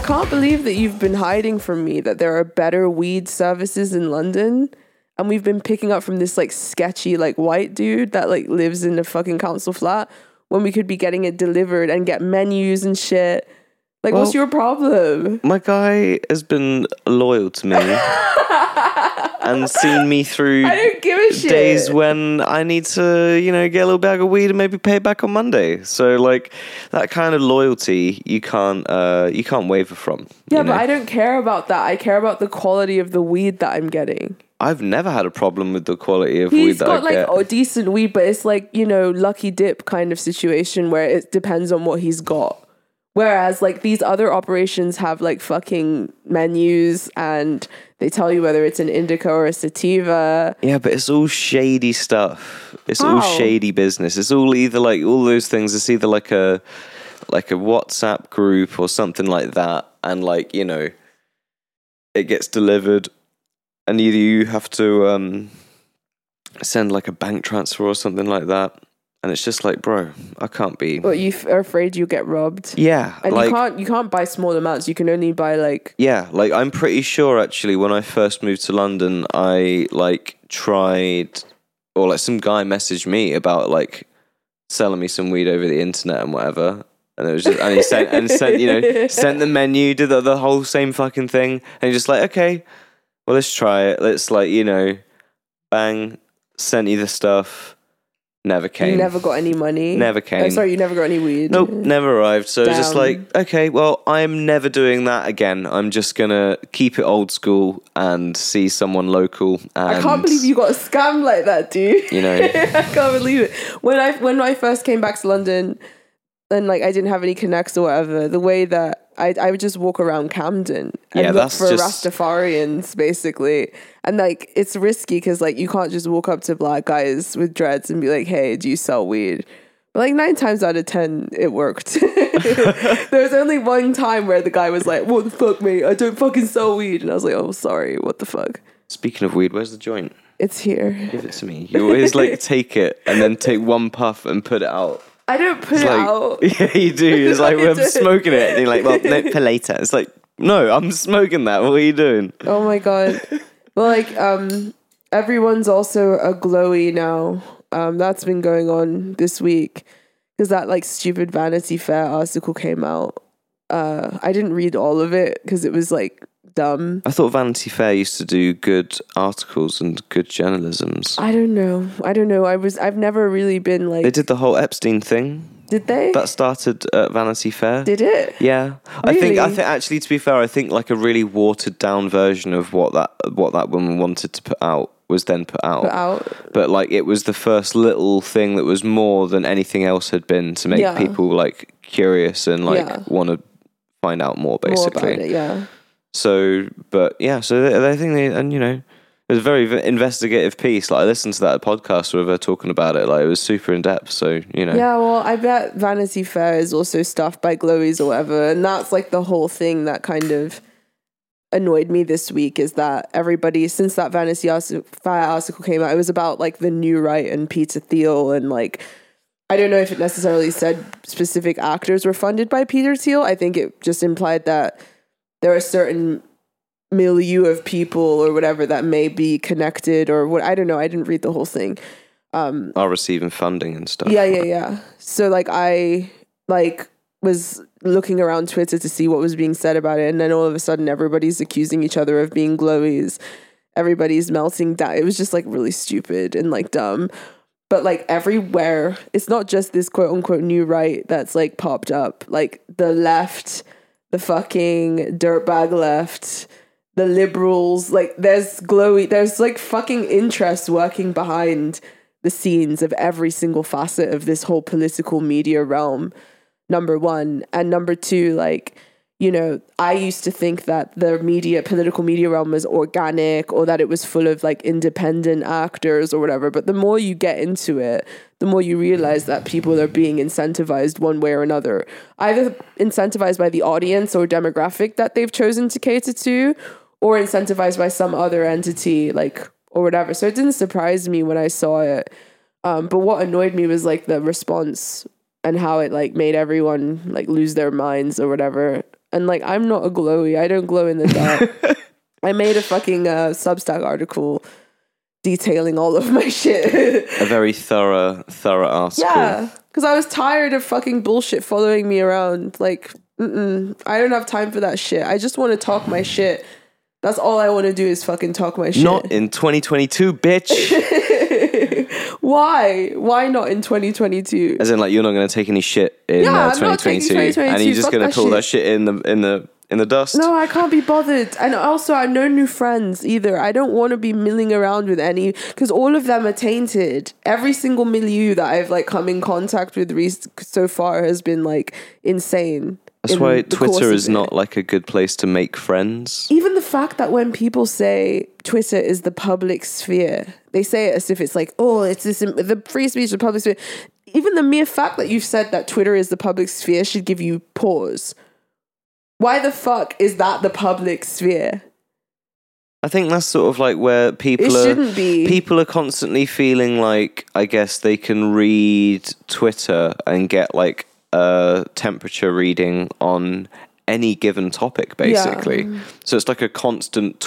can't believe that you've been hiding from me that there are better weed services in London, and we've been picking up from this like sketchy like white dude that like lives in a fucking council flat when we could be getting it delivered and get menus and shit. Like, what's your problem? My guy has been loyal to me and seen me through I don't give a shit. days when I need to, get a little bag of weed and maybe pay it back on Monday. So, like, that kind of loyalty you can't waver from. Yeah, but I don't care about that. I care about the quality of the weed that I'm getting. I've never had a problem with the quality of weed that I get. He's got decent weed, but it's like, lucky dip kind of situation where it depends on what he's got. Whereas like these other operations have like fucking menus and they tell you whether it's an indica or a sativa. Yeah, but it's all shady stuff. It's all shady business. It's all either like all those things. It's either like a WhatsApp group or something like that. And like, it gets delivered and either you have to send like a bank transfer or something like that. And it's just like, bro, I can't be. But you are afraid you'll get robbed. Yeah, and you can't buy small amounts. You can only buy like. Yeah, like I'm pretty sure actually when I first moved to London, I like tried, or like some guy messaged me about like selling me some weed over the internet and whatever. And it was just, and he sent sent the menu, did the whole same fucking thing, and he's just like, okay, well let's try it. Let's like bang, sent you the stuff. Never came. You never got any money? Never came. Oh, sorry, you never got any weed? Nope, never arrived. So it's just like, okay, well, I'm never doing that again. I'm just going to keep it old school and see someone local. And, I can't believe you got scammed like that, dude. I can't believe it. When I first came back to London and like I didn't have any connects or whatever, the way that I would just walk around Camden and look for Rastafarians, basically. And, like, it's risky because, like, you can't just walk up to black guys with dreads and be like, hey, do you sell weed? But, like, 9 times out of 10, it worked. There was only one time where the guy was like, what the fuck, mate? I don't fucking sell weed. And I was like, oh, sorry, what the fuck? Speaking of weed, where's the joint? It's here. Give it to me. You always, like, take it and then take one puff and put it out. I don't put it out. Yeah, you do. It's like, we're smoking it. And you're like, well, no, for later. It's like, no, I'm smoking that. What are you doing? Oh, my God. Well, like, everyone's also a glowy now. That's been going on this week. Because that, like, stupid Vanity Fair article came out. I didn't read all of it because it was, like, dumb. I thought Vanity Fair used to do good articles and good journalisms. I don't know. I've never really been like... They did the whole Epstein thing. Did they? That started at Vanity Fair. Did it? Yeah. Really? I think actually, to be fair, I think like a really watered down version of what that woman wanted to put out was then put out. But like it was the first little thing that was more than anything else had been to make people like curious and like want to find out more, basically. More about it, yeah. So, but yeah, so I think it was a very investigative piece. Like I listened to that podcast where they're talking about it. Like it was super in depth. So Yeah, well, I bet Vanity Fair is also stuffed by glowies or whatever, and that's like the whole thing that kind of annoyed me this week is that everybody, since that Vanity Fair article came out, it was about like the New Right and Peter Thiel, and like I don't know if it necessarily said specific actors were funded by Peter Thiel. I think it just implied that there are certain milieu of people or whatever that may be connected or what. I don't know. I didn't read the whole thing. Are receiving funding and stuff. Yeah. So like I like was looking around Twitter to see what was being said about it, and then all of a sudden everybody's accusing each other of being glowies. Everybody's melting down. It was just like really stupid and like dumb. But like everywhere, it's not just this quote unquote new right that's like popped up. Like the left, the fucking dirtbag left, the liberals, like there's like fucking interest working behind the scenes of every single facet of this whole political media realm, number one. And number two, like, I used to think that the political media realm was organic or that it was full of like independent actors or whatever. But the more you get into it, the more you realize that people are being incentivized one way or another, either incentivized by the audience or demographic that they've chosen to cater to, or incentivized by some other entity, like, or whatever. So it didn't surprise me when I saw it. But what annoyed me was like the response and how it like made everyone like lose their minds or whatever. And like, I'm not a glowy. I don't glow in the dark. I made a fucking Substack article detailing all of my shit. A very thorough article. Yeah, because I was tired of fucking bullshit following me around. Like, I don't have time for that shit. I just want to talk my shit. That's all I want to do is fucking talk my shit. Not in 2022, bitch. Why? Why not in 2022? As in, like, you're not going to take any shit in I'm not taking 2022, and you're just going to pull shit. that shit in the dust. No, I can't be bothered. And also, I know new friends either. I don't want to be milling around with any, because all of them are tainted. Every single milieu that I've like come in contact with so far has been like insane. That's why Twitter is not like a good place to make friends. Even the fact that when people say Twitter is the public sphere, they say it as if it's like, oh, it's this, the free speech, the public sphere. Even the mere fact that you've said that Twitter is the public sphere should give you pause. Why the fuck is that the public sphere? I think that's sort of like where people are constantly feeling like, I guess they can read Twitter and get like a temperature reading on any given topic, basically. Yeah. So it's like a constant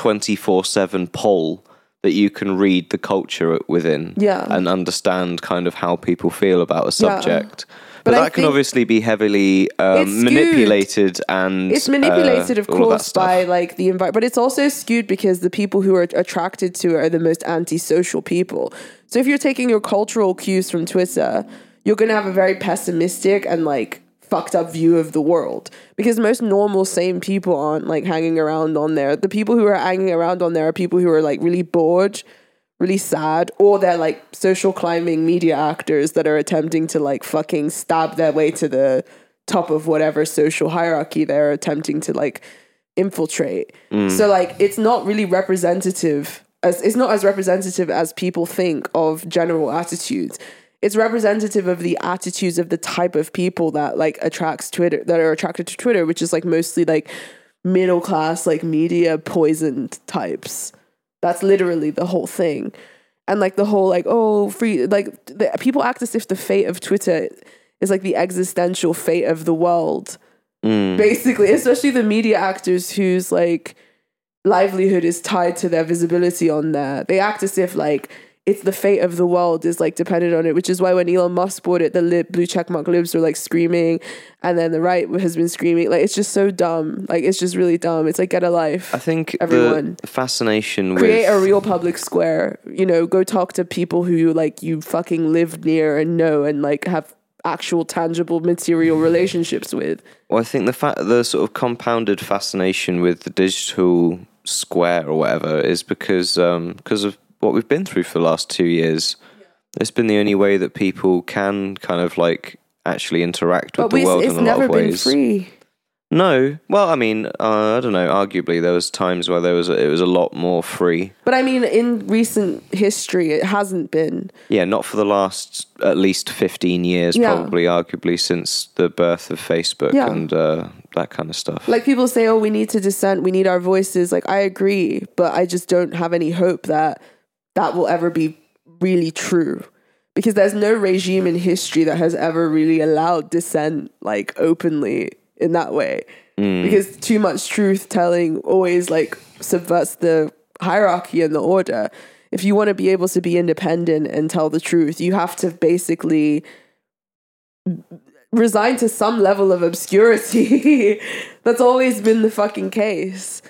24/7 poll that you can read the culture within and understand kind of how people feel about a subject. Yeah. But that can obviously be heavily manipulated, and it's manipulated, of course, by like the environment. But it's also skewed because the people who are attracted to it are the most antisocial people. So if you're taking your cultural cues from Twitter, you're going to have a very pessimistic and like fucked up view of the world, because most normal, sane people aren't like hanging around on there. The people who are hanging around on there are people who are like really bored, really sad, or they're like social climbing media actors that are attempting to like fucking stab their way to the top of whatever social hierarchy they're attempting to like infiltrate. So like it's not really representative, it's not as representative as people think of general attitudes. It's representative of the attitudes of the type of people that like that are attracted to Twitter, which is like mostly like middle class, like media poisoned types. That's literally the whole thing. And like the whole like, oh, free, like people act as if the fate of Twitter is like the existential fate of the world. Basically, especially the media actors whose like livelihood is tied to their visibility on there. They act as if like it's the fate of the world is like dependent on it, which is why when Elon Musk bought it, the blue checkmark libs were like screaming, and then the right has been screaming. Like, it's just so dumb. Like, it's just really dumb. It's like, get a life. I think everyone, the fascination create a real public square, you know, go talk to people who like you fucking live near and know and like have actual tangible material relationships with. Well, I think the sort of compounded fascination with the digital square or whatever is because of what we've been through for the last 2 years. It's been the only way that people can kind of like actually interact with the world in a lot of ways. It's never been free. No. Well, I mean, I don't know. Arguably, there was times where it was a lot more free. But I mean, in recent history, it hasn't been. Yeah, not for the last at least 15 years, probably, arguably, since the birth of Facebook and that kind of stuff. Like, people say, oh, we need to dissent, we need our voices. Like, I agree, but I just don't have any hope that will ever be really true. Because there's no regime in history that has ever really allowed dissent, like, openly in that way. Because too much truth telling always like subverts the hierarchy and the order. If you want to be able to be independent and tell the truth, you have to basically resign to some level of obscurity. That's always been the fucking case.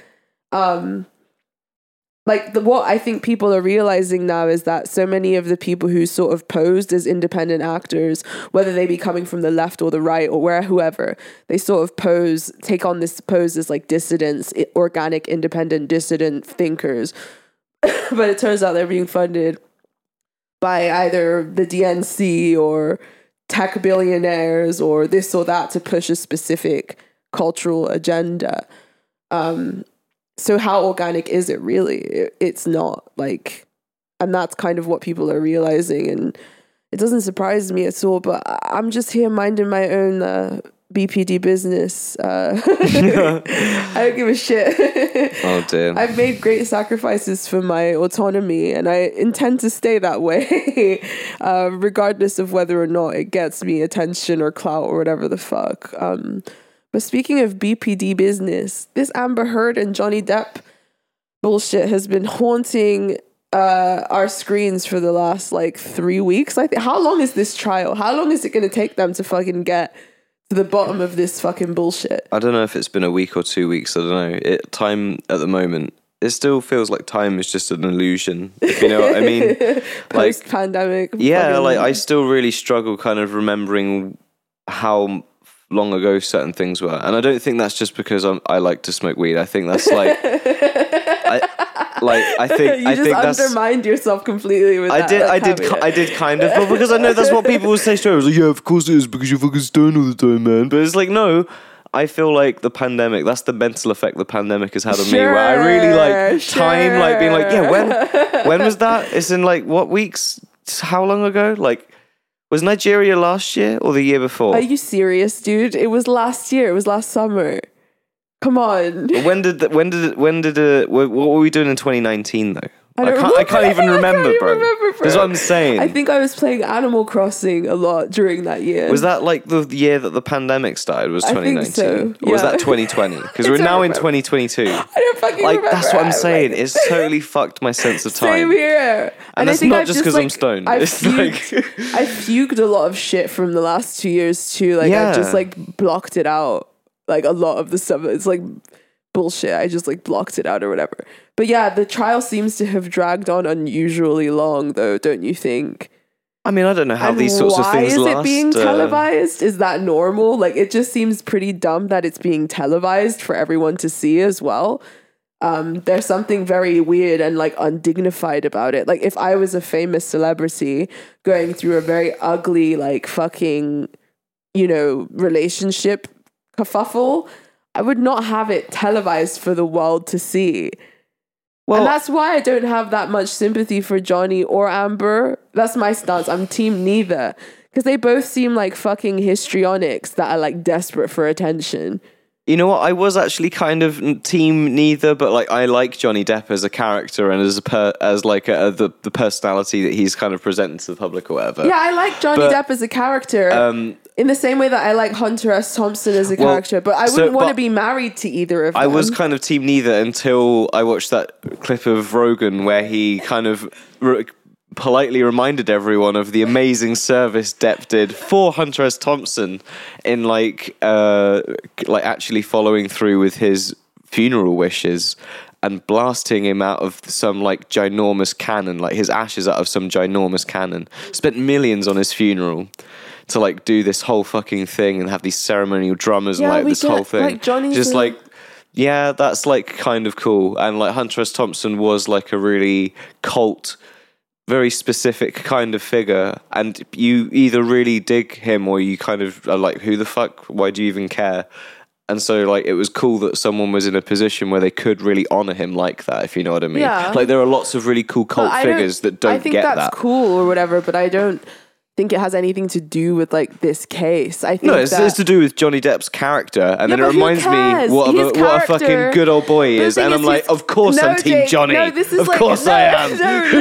What I think people are realizing now is that so many of the people who sort of posed as independent actors, whether they be coming from the left or the right or whoever, they sort of take on this pose as like dissidents, organic, independent, dissident thinkers. But it turns out they're being funded by either the DNC or tech billionaires or this or that to push a specific cultural agenda. So how organic is it really? It's not, like, and that's kind of what people are realizing, and it doesn't surprise me at all, but I'm just here minding my own BPD business. I don't give a shit. Oh dear. I've made great sacrifices for my autonomy, and I intend to stay that way, regardless of whether or not it gets me attention or clout or whatever the fuck. But speaking of BPD business, this Amber Heard and Johnny Depp bullshit has been haunting our screens for the last like 3 weeks. I think. How long is this trial? How long is it going to take them to fucking get to the bottom of this fucking bullshit? I don't know if it's been a week or 2 weeks. I don't know. Time at the moment, it still feels like time is just an illusion. If you know what I mean? Post-pandemic. Yeah, like I still really struggle kind of remembering how long ago certain things were, and I don't think that's just because I like to smoke weed. I think that's like, I think that's undermined yourself completely with that. I did kind of, but because I know that's what people would say straight. I was like, yeah, of course it is because you're fucking stoned all the time, man. But it's like, no. I feel like the pandemic, that's the mental effect the pandemic has had on me, where I really like time, like being like, yeah, when was that? It's in like what weeks? How long ago? Like, was Nigeria last year or the year before? Are you serious, dude? It was last year. It was last summer. Come on. What were we doing in 2019 though? I can't even remember, bro. That's what I'm saying. I think I was playing Animal Crossing a lot during that year. Was that like the year that the pandemic started? Was 2019? I think so. Or was that 2020? Because we're now in 2022. I don't fucking like remember. That's what I'm saying. It's totally fucked my sense of time. Same here. And that's not just because I'm stoned. I fugued a lot of shit from the last 2 years too. Like I just like blocked it out. Like a lot of the stuff. It's like bullshit. I just like blocked it out or whatever. But yeah, the trial seems to have dragged on unusually long though, don't you think? I mean, I don't know how these sorts of things last. Why is it being televised? Is that normal? Like, it just seems pretty dumb that it's being televised for everyone to see as well. There's something very weird and like undignified about it. Like, if I was a famous celebrity going through a very ugly, like fucking, relationship kerfuffle, I would not have it televised for the world to see. Well, and that's why I don't have that much sympathy for Johnny or Amber. That's my stance. I'm team neither. Because they both seem like fucking histrionics that are like desperate for attention. You know what? I was actually kind of team neither, but like I like Johnny Depp as a character and as the personality that he's kind of presenting to the public or whatever. Yeah, I like Johnny Depp as a character in the same way that I like Hunter S. Thompson as a character, but I wouldn't want to be married to either of them. I was kind of team neither until I watched that clip of Rogan where he kind of politely reminded everyone of the amazing service Depp did for Hunter S. Thompson in like actually following through with his funeral wishes and blasting him out of some like ginormous cannon, like his ashes out of some ginormous cannon. Spent millions on his funeral to like do this whole fucking thing and have these ceremonial drummers and like this whole thing. Like Johnny's just like, yeah, that's like kind of cool. And like Hunter S. Thompson was like a really cult, very specific kind of figure, and you either really dig him or you kind of are like, who the fuck? Why do you even care? And so like it was cool that someone was in a position where they could really honor him like that, if you know what I mean. Yeah. Like there are lots of really cool cult figures that don't get that. I think that's cool or whatever, but I don't think it has anything to do with like this case. I think it's to do with Johnny Depp's character, and then it reminds me what a fucking good old boy he is, and I'm like, of course I'm Team Johnny. No, this is of course I am.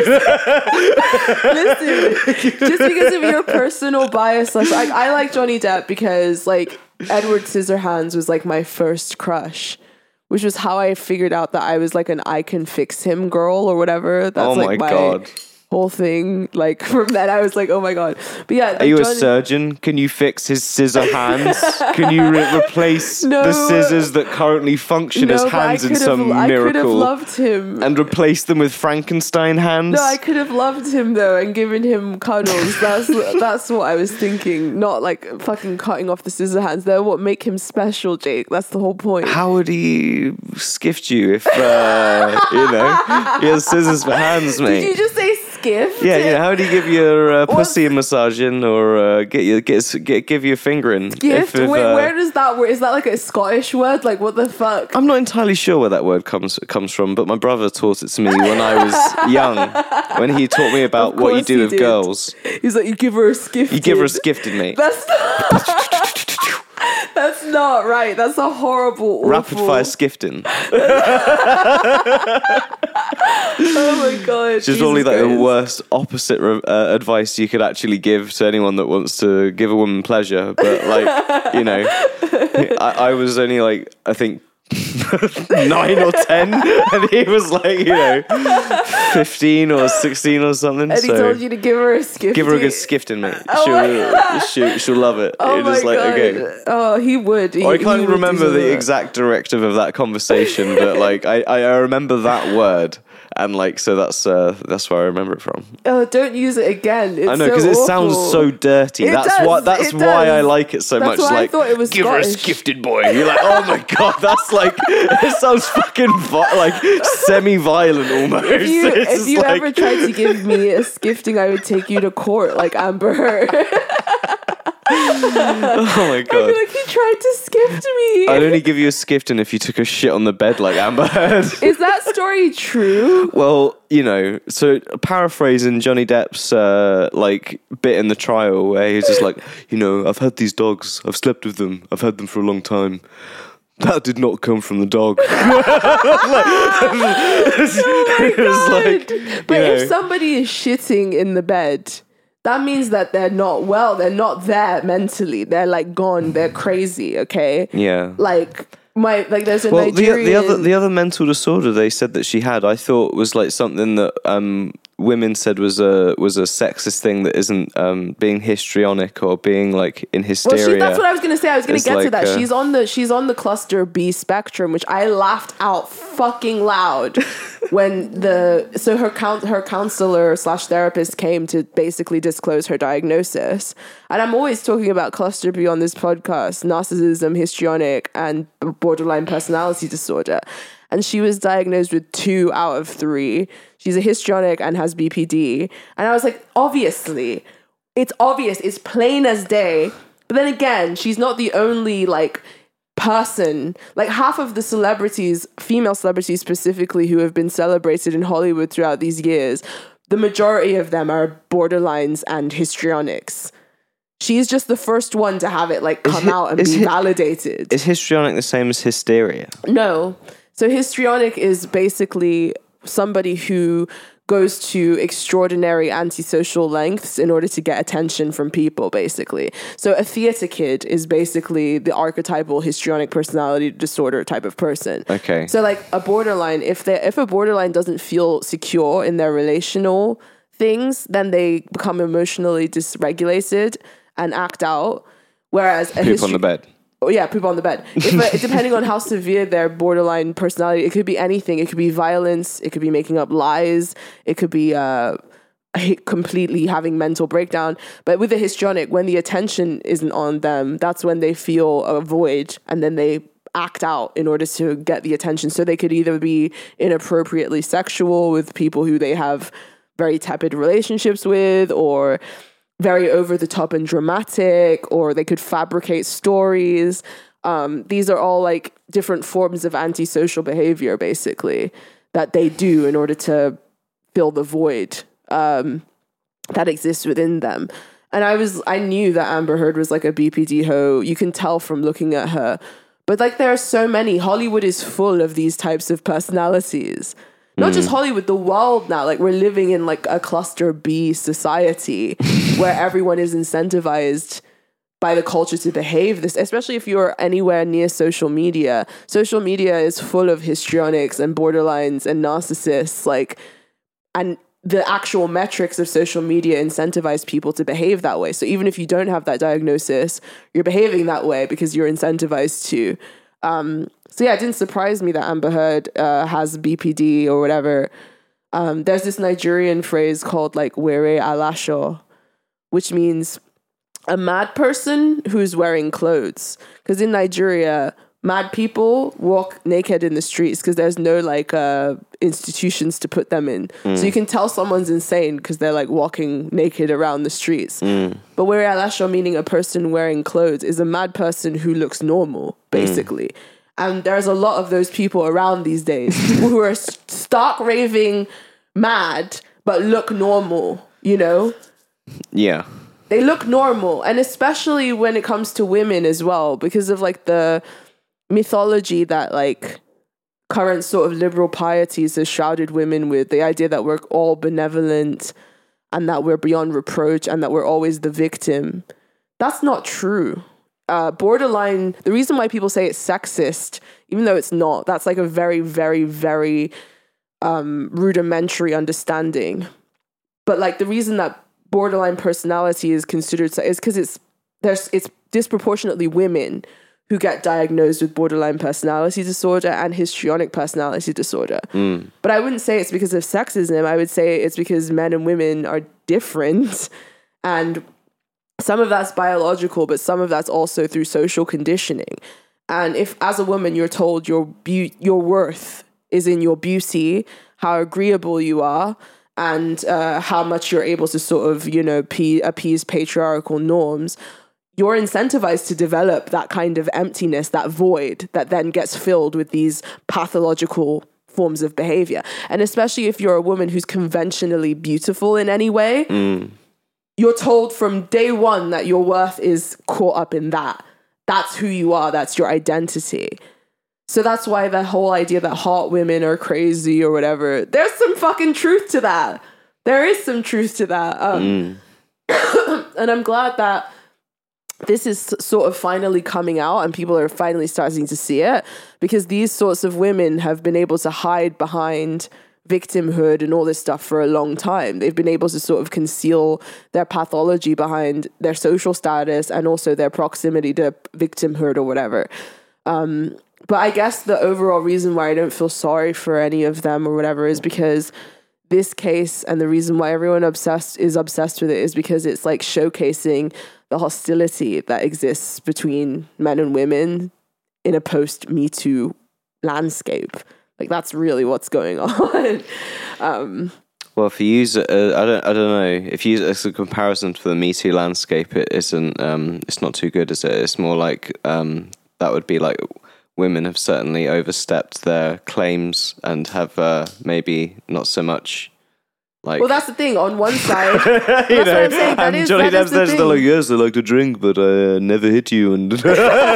Listen, just because of your personal bias, like I like Johnny Depp because like Edward Scissorhands was like my first crush, which was how I figured out that I was like an I can fix him girl or whatever. That's like my God. Whole thing, like from that I was like, oh my God. But yeah, like, are you a surgeon? Can you fix his scissor hands? Can you replace the scissors that currently function as hands in some miracle? I could have loved him and replace them with Frankenstein hands. No, I could have loved him though and given him cuddles. That's what I was thinking. Not like fucking cutting off the scissor hands. They're what make him special, Jake. That's the whole point. How would he skift you if he has scissors for hands, mate? Did you just say gift? Yeah. How do you give your pussy a massaging or give you a fingering? Gift? Wait, where does that word? Is that like a Scottish word? Like what the fuck? I'm not entirely sure where that word comes from, but my brother taught it to me when I was young. When he taught me about what you do with girls. He's like, you give her a skifted. You give her a skifted, mate. That's not right. That's a horrible, awful. Rapid fire skifting. Oh my god. Which is probably like the worst opposite advice you could actually give to anyone that wants to give a woman pleasure. But like, you know, I was only like, I think 9 or 10, and he was like, you know, 15 or 16 or something. And he told you to give her a skifting. Give her a good skifting, mate. She'll love it. Oh You're my just like, god. okay. Oh, he would. I can't remember the exact directive of that conversation, but like I remember that word. And like, so that's where I remember it from. Oh, don't use it again. It's I know, because it awful. sounds so dirty. That's why I like it so much. Why like, I thought it was give Scottish. her a skifted boy. You're like, oh my god, that's like, it sounds fucking like semi-violent almost. If you ever tried to give me a skifting, I would take you to court like Amber Heard. Oh my god. I feel like he tried to skift me. I'd only give you a skifting if you took a shit on the bed like Amber Heard. Is that story true? Well, you know, so paraphrasing Johnny Depp's like bit in the trial where he's just like, you know, I've had these dogs, I've slept with them, I've had them for a long time. That did not come from the dog. But if somebody is shitting in the bed, that means that they're not well. They're not there mentally. They're like gone. They're crazy. Okay. Yeah. Like there's a Nigerian. The other mental disorder they said that she had, I thought was like something that women said was a sexist thing that isn't being histrionic or being like in hysteria. That's what I was going to say. I was going to get to that. She's on the cluster B spectrum, which I laughed out fucking loud when her counselor / therapist came to basically disclose her diagnosis. And I'm always talking about cluster B on this podcast: narcissism, histrionic, and borderline personality disorder. And she was diagnosed with 2 out of 3. She's a histrionic and has BPD. And I was like, obviously, it's obvious, it's plain as day. But then again, she's not the only like person. Like half of the celebrities, female celebrities specifically, who have been celebrated in Hollywood throughout these years, the majority of them are borderlines and histrionics. She's just the first one to have it like come out and be validated. Is histrionic the same as hysteria? No. So histrionic is basically somebody who goes to extraordinary antisocial lengths in order to get attention from people, basically. So a theater kid is basically the archetypal histrionic personality disorder type of person. Okay. So like a borderline, if a borderline doesn't feel secure in their relational things, then they become emotionally dysregulated and act out. Whereas poop on the bed. Oh yeah, poop on the bed. Depending on how severe their borderline personality, it could be anything. It could be violence. It could be making up lies. It could be completely having mental breakdown. But with the histrionic, when the attention isn't on them, that's when they feel a void, and then they act out in order to get the attention. So they could either be inappropriately sexual with people who they have very tepid relationships with, or very over the top and dramatic, or they could fabricate stories. These are all like different forms of antisocial behavior, basically, that they do in order to fill the void that exists within them. And I knew that Amber Heard was like a BPD hoe. You can tell from looking at her. But like there are so many. Hollywood is full of these types of personalities. Not just Hollywood, the world now. Like we're living in like a cluster B society where everyone is incentivized by the culture to behave this, especially if you're anywhere near social media. Social media is full of histrionics and borderlines and narcissists, like, and the actual metrics of social media incentivize people to behave that way. So even if you don't have that diagnosis, you're behaving that way because you're incentivized to. So yeah, it didn't surprise me that Amber Heard has BPD or whatever. There's this Nigerian phrase called like were alasho, which means a mad person who's wearing clothes. Because in Nigeria, mad people walk naked in the streets because there's no like institutions to put them in. So you can tell someone's insane because they're like walking naked around the streets. But were alasho, meaning a person wearing clothes, is a mad person who looks normal, basically. And there's a lot of those people around these days, people who are stark raving mad, but look normal, you know? Yeah. They look normal, and especially when it comes to women as well, because of like the mythology that like current sort of liberal pieties has shrouded women with, the idea that we're all benevolent and that we're beyond reproach and that we're always the victim. That's not true. Borderline, the reason why people say it's sexist, even though it's not, that's like a very, very, very rudimentary understanding. But like the reason that borderline personality is considered is because it's disproportionately women who get diagnosed with borderline personality disorder and histrionic personality disorder. But I wouldn't say it's because of sexism. I would say it's because men and women are different, and some of that's biological, but some of that's also through social conditioning. And if as a woman you're told your worth is in your beauty, how agreeable you are, and how much you're able to sort of, appease patriarchal norms, you're incentivized to develop that kind of emptiness, that void that then gets filled with these pathological forms of behavior. And especially if you're a woman who's conventionally beautiful in any way, you're told from day one that your worth is caught up in that. That's who you are. That's your identity. So that's why the whole idea that hot women are crazy or whatever, there's some fucking truth to that. There is some truth to that. And I'm glad that this is sort of finally coming out and people are finally starting to see it, because these sorts of women have been able to hide behind victimhood and all this stuff for a long time. They've been able to sort of conceal their pathology behind their social status and also their proximity to victimhood or whatever. But I guess the overall reason why I don't feel sorry for any of them or whatever is because this case, and the reason why everyone is obsessed with it, is because it's like showcasing the hostility that exists between men and women in a post-Me Too landscape. Like, that's really what's going on. Well, if you use it, I don't know. If you use it as a comparison for the Me Too landscape, it isn't. It's not too good, is it? It's more like that would be like women have certainly overstepped their claims and have maybe not so much. Like, well, that's the thing. On one side, that's what I'm saying. That is, Johnny that Depp's there, they're like, yes, I like to drink, but I never hit you, and you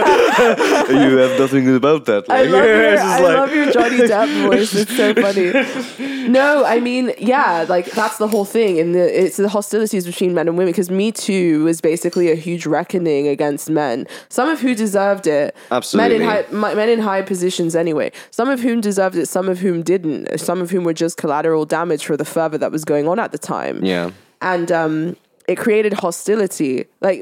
have nothing about that. Like, I love your Johnny Depp voice. It's so funny. No, I mean, yeah, like that's the whole thing, and it's the hostilities between men and women. Because Me Too was basically a huge reckoning against men, some of who deserved it. Absolutely, men in high positions anyway. Some of whom deserved it, some of whom didn't. Some of whom were just collateral damage for the fervor that was going on at the time. Yeah. And it created hostility. Like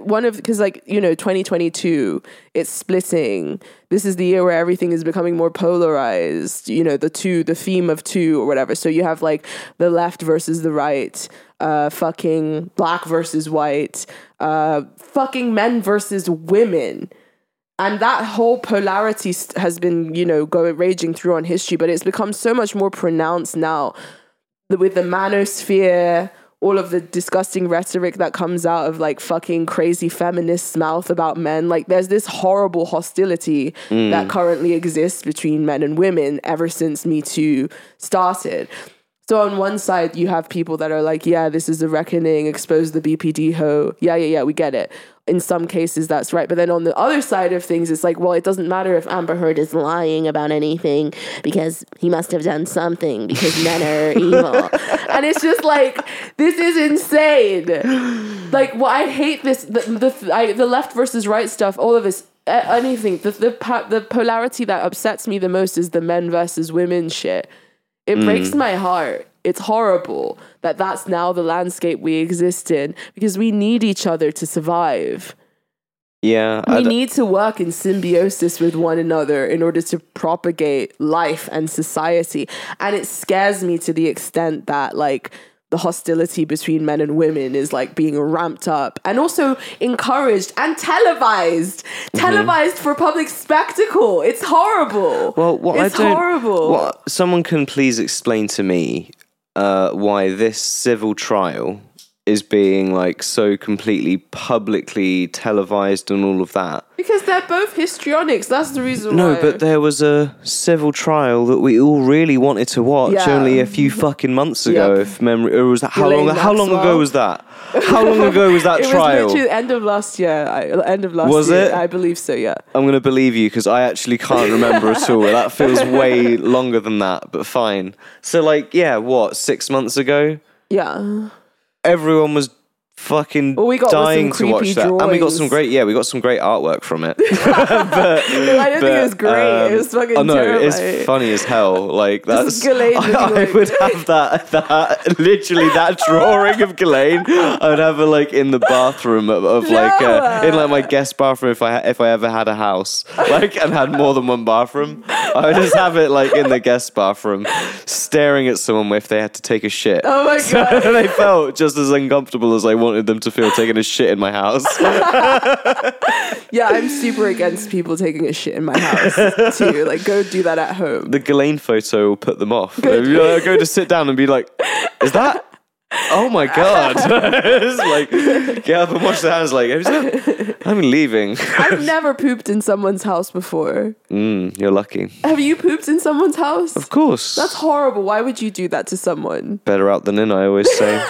2022, it's splitting. This is the year where everything is becoming more polarized. The theme of two or whatever. So you have like the left versus the right, fucking black versus white, fucking men versus women. And that whole polarity has been, raging through on history, but it's become so much more pronounced now with the manosphere, all of the disgusting rhetoric that comes out of like fucking crazy feminists' mouth about men. Like there's this horrible hostility that currently exists between men and women ever since Me Too started. So on one side, you have people that are like, yeah, this is a reckoning, expose the BPD hoe. Yeah, we get it. In some cases, that's right. But then on the other side of things, it's like, well, it doesn't matter if Amber Heard is lying about anything because he must have done something because men are evil. And it's just like, this is insane. Like, well, I hate this, the left versus right stuff, all of this, anything. The polarity that upsets me the most is the men versus women shit. It breaks my heart. It's horrible that that's now the landscape we exist in, because we need each other to survive. Yeah. We need to work in symbiosis with one another in order to propagate life and society. And it scares me to the extent that like the hostility between men and women is like being ramped up and also encouraged and televised for public spectacle. It's horrible. Well, horrible. Someone can please explain to me why this civil trial is being like so completely publicly televised and all of that. Because they're both histrionics. That's the reason why. No, but there was a civil trial that we all really wanted to watch only a few fucking months ago. Yep. If memory, or was that how Ghislaine long? How long Maxwell. ago was that? How long ago was that It trial? was literally end of last year. Was year. it? I believe so, yeah. I'm going to believe you because I actually can't remember at all. That feels way longer than that, but fine. So, like, yeah, what, 6 months ago? Yeah. Everyone was fucking Well, we got dying some to watch creepy that. And we got some drawings. great, we got some great artwork from it. I don't think it was great. It was fucking oh no, terrible. it's funny as hell. Like This is that's, Ghislaine I looking would have that literally that drawing of Ghislaine. I would have her like in the bathroom of like in like my guest bathroom if I ever had a house like and had more than one bathroom. I would just have it like in the guest bathroom, staring at someone if they had to take a shit. Oh my God. So they felt just as uncomfortable as I wanted them to feel taking a shit in my house. Yeah, I'm super against people taking a shit in my house too. Like, go do that at home. The Ghislaine photo will put them off. Go to sit down and be like, is that? Oh my God. It's like, get up and wash their hands like, I'm leaving. I've never pooped in someone's house before. You're lucky. Have you pooped in someone's house? Of course. That's horrible. Why would you do that to someone? Better out than in, I always say.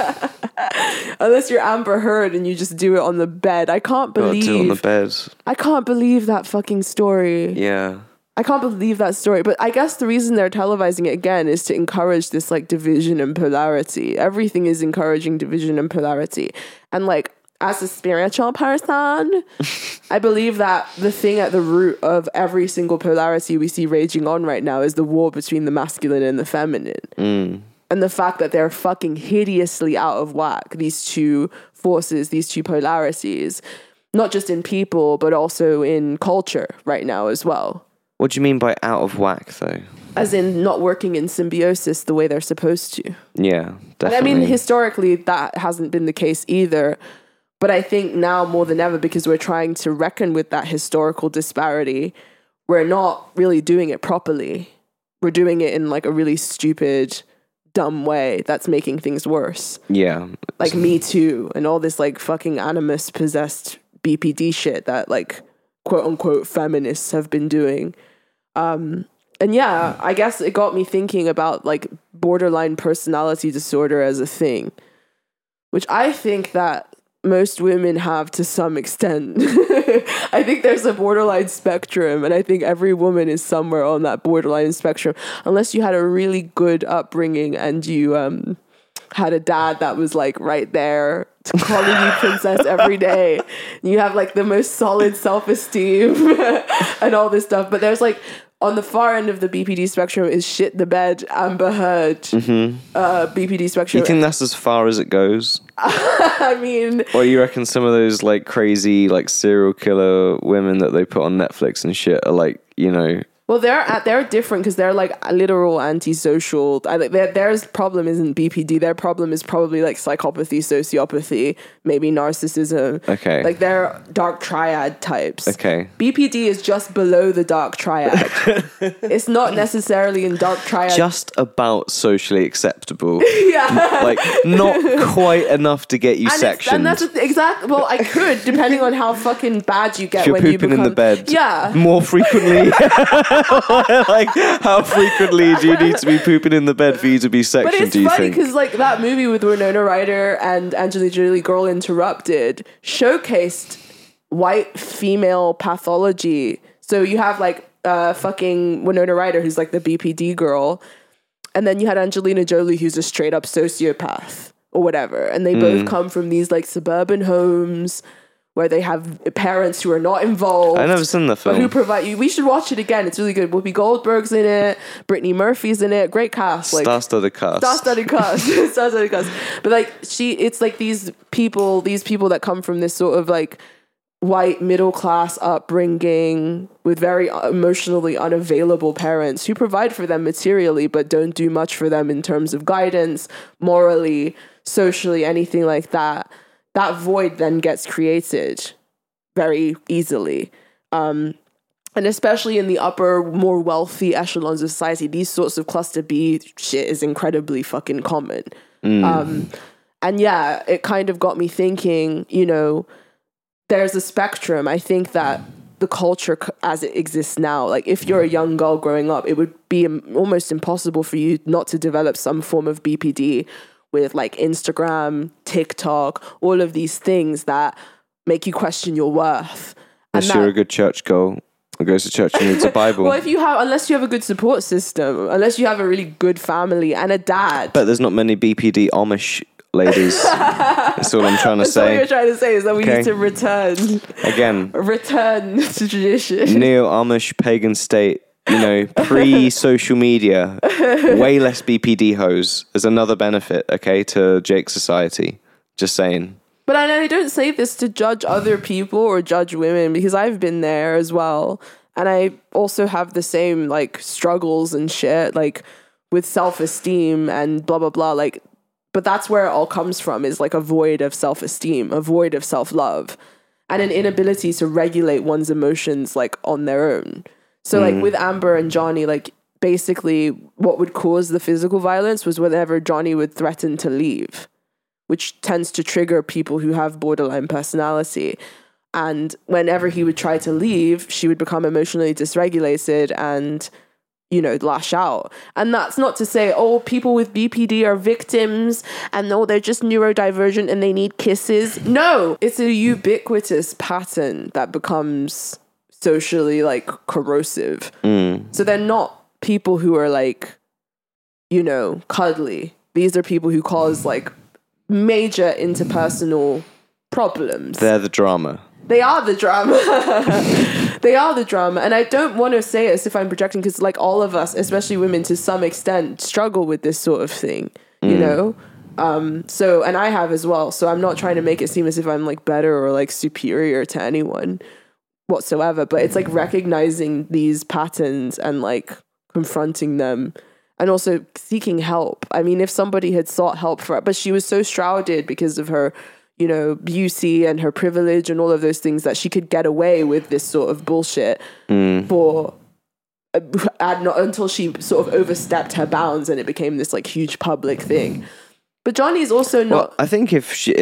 Unless you're Amber Heard and you just do it on the bed. I can't Gotta do it on the believe. bed. I can't believe that fucking story. Yeah. I can't believe that story. But I guess the reason they're televising it again is to encourage this like division and polarity. Everything is encouraging division and polarity. And like, as a spiritual person, I believe that the thing at the root of every single polarity we see raging on right now is the war between the masculine and the feminine. And the fact that they're fucking hideously out of whack, these two forces, these two polarities, not just in people, but also in culture right now as well. What do you mean by out of whack, though? As in not working in symbiosis the way they're supposed to. Yeah, definitely. And I mean, historically, that hasn't been the case either. But I think now more than ever, because we're trying to reckon with that historical disparity, we're not really doing it properly. We're doing it in like a really stupid, dumb way that's making things worse. Yeah. Like Me Too and all this like fucking animus possessed BPD shit that like quote unquote feminists have been doing. And yeah, I guess it got me thinking about like borderline personality disorder as a thing, which I think that most women have to some extent. I think there's a borderline spectrum, and I think every woman is somewhere on that borderline spectrum, unless you had a really good upbringing and you had a dad that was like right there calling you princess every day. You have like the most solid self-esteem and all this stuff. But there's like on the far end of the BPD spectrum is shit the bed, Amber Heard, BPD spectrum. You think that's as far as it goes? I mean, Or you reckon some of those like crazy like serial killer women that they put on Netflix and shit are like, you know... well, they're different because they're like literal antisocial. Their problem isn't BPD. Their problem is probably like psychopathy, sociopathy, maybe narcissism. Okay. Like they're dark triad types. Okay. BPD is just below the dark triad. It's not necessarily in dark triad. Just about socially acceptable. Yeah. Like, not quite enough to get you sectioned. And that's exactly. Well, I could, depending on how fucking bad you get If you're when you pooping become in the bed. Yeah. More frequently. Like, how frequently do you need to be pooping in the bed for you to be sectioned, But it's do you funny think? because like that movie with Winona Ryder and Angelina Jolie, Girl Interrupted, showcased white female pathology. So you have like fucking Winona Ryder, who's like the BPD girl, and then you had Angelina Jolie, who's a straight up sociopath or whatever, and they both come from these like suburban homes where they have parents who are not involved. I've never seen the film. But who provide you? We should watch it again. It's really good. Whoopi Goldberg's in it. Brittany Murphy's in it. Great cast. Like Star-studded cast. star-studded cast. Star-studded cast. But like it's like these people that come from this sort of like white middle class upbringing with very emotionally unavailable parents who provide for them materially but don't do much for them in terms of guidance, morally, socially, anything like that. That void then gets created very easily. And especially in the upper, more wealthy echelons of society, these sorts of cluster B shit is incredibly fucking common. And yeah, it kind of got me thinking, you know, there's a spectrum. I think that the culture as it exists now, like if you're a young girl growing up, it would be almost impossible for you not to develop some form of BPD with like Instagram, TikTok, all of these things that make you question your worth. Unless you're a good church girl who goes to church and reads a Bible. Well, unless you have a good support system, unless you have a really good family and a dad. But there's not many BPD Amish ladies. That's all I'm trying to say. What you're trying to say is that we need to return to tradition. Neo-Amish pagan state, you know, pre-social media, way less BPD hoes. There's another benefit, okay, to Jake's society. Just saying. But I don't say this to judge other people or judge women, because I've been there as well. And I also have the same, like, struggles and shit, like, with self-esteem and blah, blah, blah. Like, but that's where it all comes from, is like a void of self-esteem, a void of self-love, and an inability to regulate one's emotions like on their own. So like with Amber and Johnny, like basically what would cause the physical violence was whenever Johnny would threaten to leave, which tends to trigger people who have borderline personality. And whenever he would try to leave, she would become emotionally dysregulated and, you know, lash out. And that's not to say, oh, people with BPD are victims and no, they're just neurodivergent and they need kisses. No, it's a ubiquitous pattern that becomes socially like corrosive. So they're not people who are like, you know, cuddly. These are people who cause like major interpersonal problems. They're the drama. They are the drama. They are the drama. And I don't want to say it as if I'm projecting, because like all of us, especially women to some extent, struggle with this sort of thing, you know? So, and I have as well. So I'm not trying to make it seem as if I'm like better or like superior to anyone whatsoever. But it's like recognizing these patterns and like confronting them and also seeking help. I mean, if somebody had sought help for it, but she was so shrouded because of her, you know, beauty and her privilege and all of those things that she could get away with this sort of bullshit for until she sort of overstepped her bounds and it became this like huge public thing. But Johnny's also not. Well, I think if she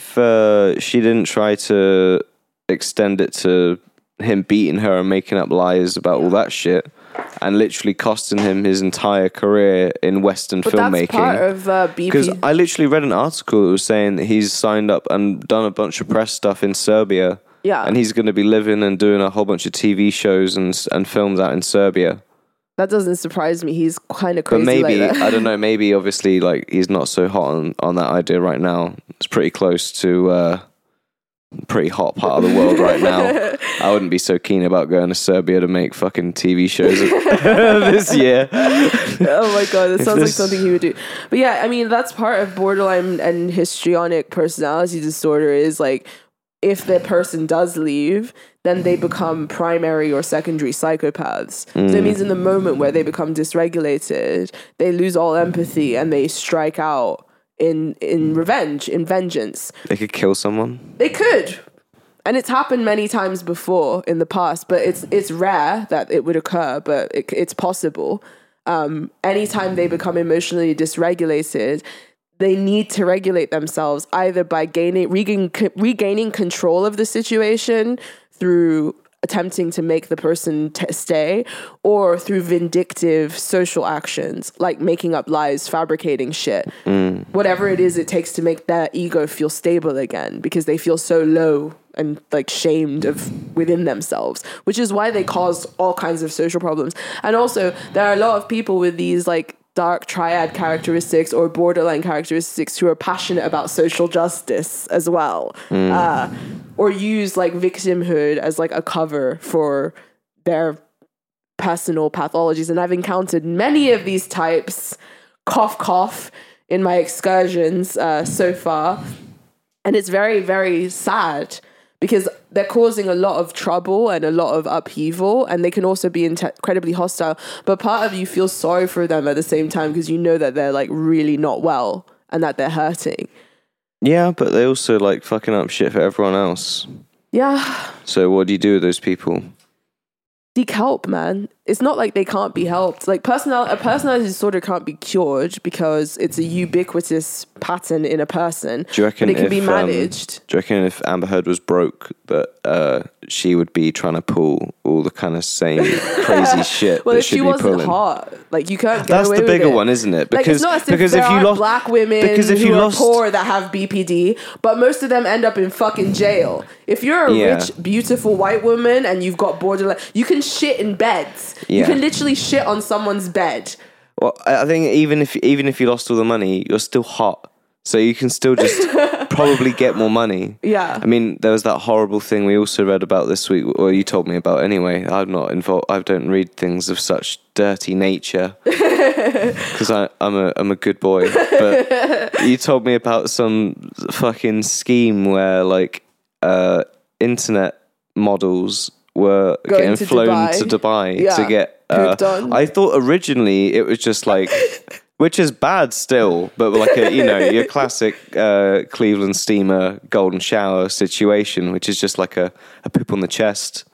didn't try to extend it to him beating her and making up lies about all that shit and literally costing him his entire career in Western filmmaking. That's part of BP. Because I literally read an article that was saying that he's signed up and done a bunch of press stuff in Serbia. Yeah. And he's going to be living and doing a whole bunch of TV shows and films out in Serbia. That doesn't surprise me. He's kind of crazy. But maybe, like that. I don't know, maybe obviously like he's not so hot on that idea right now. It's pretty close to pretty hot part of the world right now. I wouldn't be so keen about going to Serbia to make fucking TV shows this year. Oh my god, that sounds like something he would do. But yeah, I mean, that's part of borderline and histrionic personality disorder, is like if the person does leave, then they become primary or secondary psychopaths. So it means in the moment where they become dysregulated, they lose all empathy and they strike out in revenge, in vengeance. They could kill someone. They could. And it's happened many times before in the past, but it's rare that it would occur, but it's possible. Anytime they become emotionally dysregulated, they need to regulate themselves either by regaining control of the situation through attempting to make the person stay, or through vindictive social actions like making up lies, fabricating shit. Whatever it is it takes to make their ego feel stable again, because they feel so low and like shamed of within themselves, which is why they cause all kinds of social problems. And also there are a lot of people with these like dark triad characteristics or borderline characteristics who are passionate about social justice as well, or use like victimhood as like a cover for their personal pathologies. And I've encountered many of these types, cough cough, in my excursions so far, and it's very, very sad because they're causing a lot of trouble and a lot of upheaval, and they can also be incredibly hostile. But part of you feels sorry for them at the same time, because you know that they're like really not well and that they're hurting. Yeah, but they also like fucking up shit for everyone else. Yeah. So what do you do with those people? Seek help, man. It's not like they can't be helped. Like a personality disorder can't be cured because it's a ubiquitous pattern in a person. Do you reckon but it can be if, managed. Do you reckon if Amber Heard was broke, that she would be trying to pull all the kind of same crazy shit Well, that if she'd she be wasn't pulling? hot, like you can't get That's away the with bigger it. one, isn't it? Like, it's not as if because there if you aren't lost black women who are poor that have BPD, but most of them end up in fucking jail. If you're a Yeah. rich, beautiful white woman and you've got borderline, you can shit in beds. You Yeah. can literally shit on someone's bed. Well, I think even if you lost all the money, you're still hot, so you can still just probably get more money. Yeah. I mean, there was that horrible thing we also read about this week, or you told me about anyway. I'm not involved. I don't read things of such dirty nature because I'm a good boy. But you told me about some fucking scheme where like internet models were getting to flown Dubai. to Dubai Yeah. to get. Pooped on. I thought originally it was just like, which is bad still, but like your classic Cleveland Steamer golden shower situation, which is just like a poop on the chest,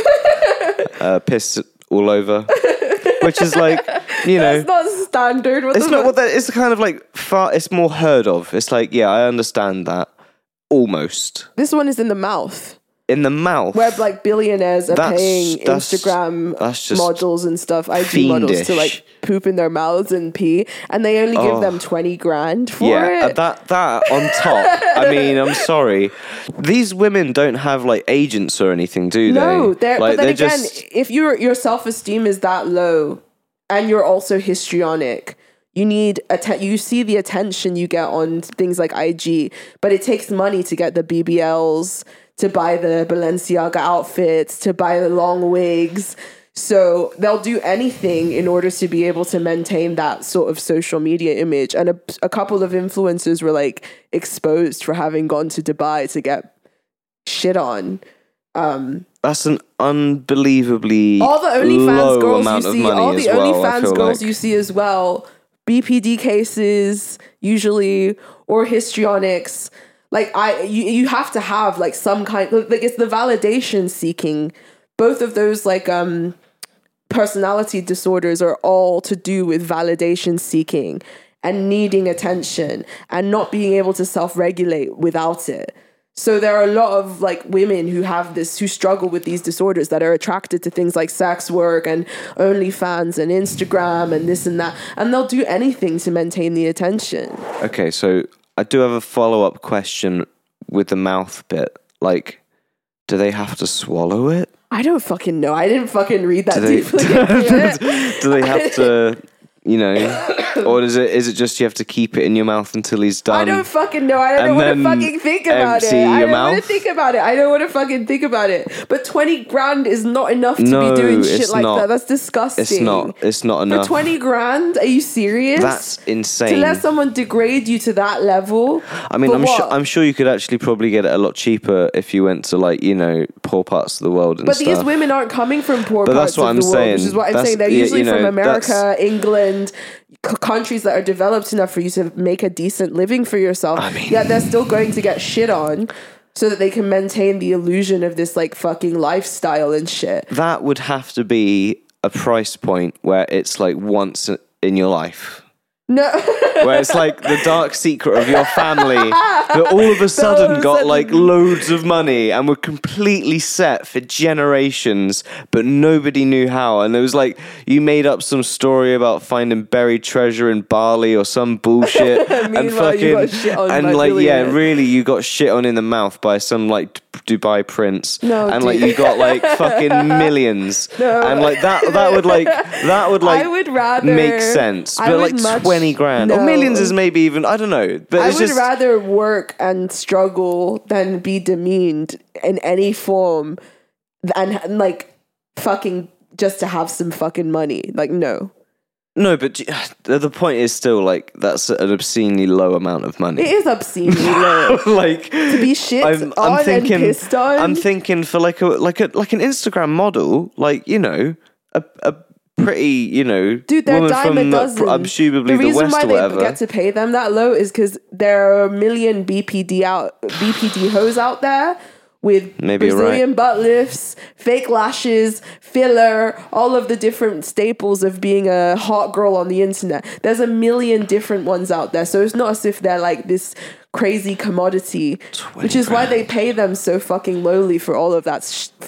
piss all over, which is like, That's not standard. it's not what that. It's kind of like it's more heard of. It's like, yeah, I understand that almost This one is in the mouth. in the mouth. Where like billionaires are paying that's Instagram just models and stuff, IG models to like fiendish. poop in their mouths and pee, and they only give them 20 grand for it. that on top. I mean, I'm sorry. These women don't have like agents or anything, do they? No, like, but then again, just, if your self-esteem is that low and you're also histrionic, you need you see the attention you get on things like IG, but it takes money to get the BBLs, to buy the Balenciaga outfits, to buy the long wigs. So they'll do anything in order to be able to maintain that sort of social media image. And a couple of influencers were like exposed for having gone to Dubai to get shit on. that's an unbelievably All the OnlyFans low girls you amount of see, money all the as well, I OnlyFans feel girls like. you see as well, BPD cases usually, or histrionics. Like you have to have like some kind, like it's the validation seeking. Both of those like personality disorders are all to do with validation seeking and needing attention and not being able to self-regulate without it. So there are a lot of like women who struggle with these disorders that are attracted to things like sex work and OnlyFans and Instagram and this and that, and they'll do anything to maintain the attention. Okay, so I do have a follow-up question with the mouth bit. Like, do they have to swallow it? I don't fucking know. I didn't fucking read that Do they, deeply into it. do they have to, or is it just you have to keep it in your mouth until he's done? I don't fucking know. I don't want to fucking think about it. I don't want to think about it. I don't want to fucking think about it. But 20 grand is not enough to be doing shit like that. That's disgusting. It's not enough. For 20 grand? Are you serious? That's insane. To let someone degrade you to that level? I mean, I'm sure you could actually probably get it a lot cheaper if you went to like, poor parts of the world and But stuff. these women aren't coming from poor But parts that's what of I'm the world, saying. which is what I'm That's- saying. They're yeah, usually from America, that's- England, countries that are developed enough for you to make a decent living for yourself. I mean- Yet they're still going to get shit on so that they can maintain the illusion of this like fucking lifestyle and shit. That would have to be a price point where it's like once in your life. No. Where it's like the dark secret of your family that all of a sudden got like loads of money and were completely set for generations, but nobody knew how. And it was like you made up some story about finding buried treasure in Bali or some bullshit. and Meanwhile, you got shit on by billionaires. really, you got shit on in the mouth by some like Dubai prince. No, and dude. like you got like fucking millions. No. And like that would I would rather make sense. I But would like 20 grand or no. millions is maybe even, I don't know. But I it's would just rather work and struggle than be demeaned in any form and like fucking just to have some fucking money. Like, no. no. But the point is still like that's an obscenely low amount of money. It is obscenely low. Like To be shit I'm on thinking, and pissed on. I'm thinking for like an Instagram model, like a pretty Dude, they're woman dime from a dozen. presumably The the reason West why or they whatever. get to pay them that low is because there are a million BPD hoes out there with Maybe you're Brazilian right. butt lifts, fake lashes, filler, all of the different staples of being a hot girl on the internet. There's a million different ones out there. So it's not as if they're like this crazy commodity, which is why they pay them so fucking lowly for all of that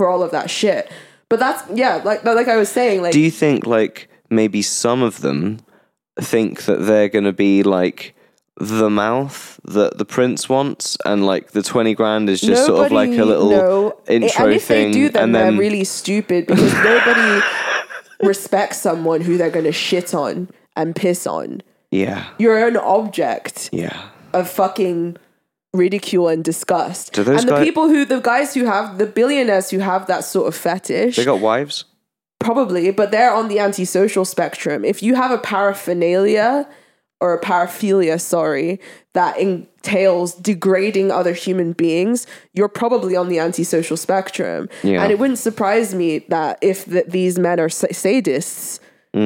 shit. But that's, yeah, like I was saying, like, Do you think like maybe some of them think that they're going to be like the mouth that the prince wants, and like the 20 grand is just sort of like a little intro and if thing, they do, then and they're then really stupid, because nobody respects someone who they're going to shit on and piss on. yeah, You're an object yeah. of fucking ridicule and disgust. Do those and guys- the guys who have, the billionaires who have that sort of fetish, They got wives. probably, but they're on the antisocial spectrum. If you have a paraphernalia or a paraphilia, that entails degrading other human beings, you're probably on the antisocial spectrum. Yeah. And it wouldn't surprise me that if these men are sadists,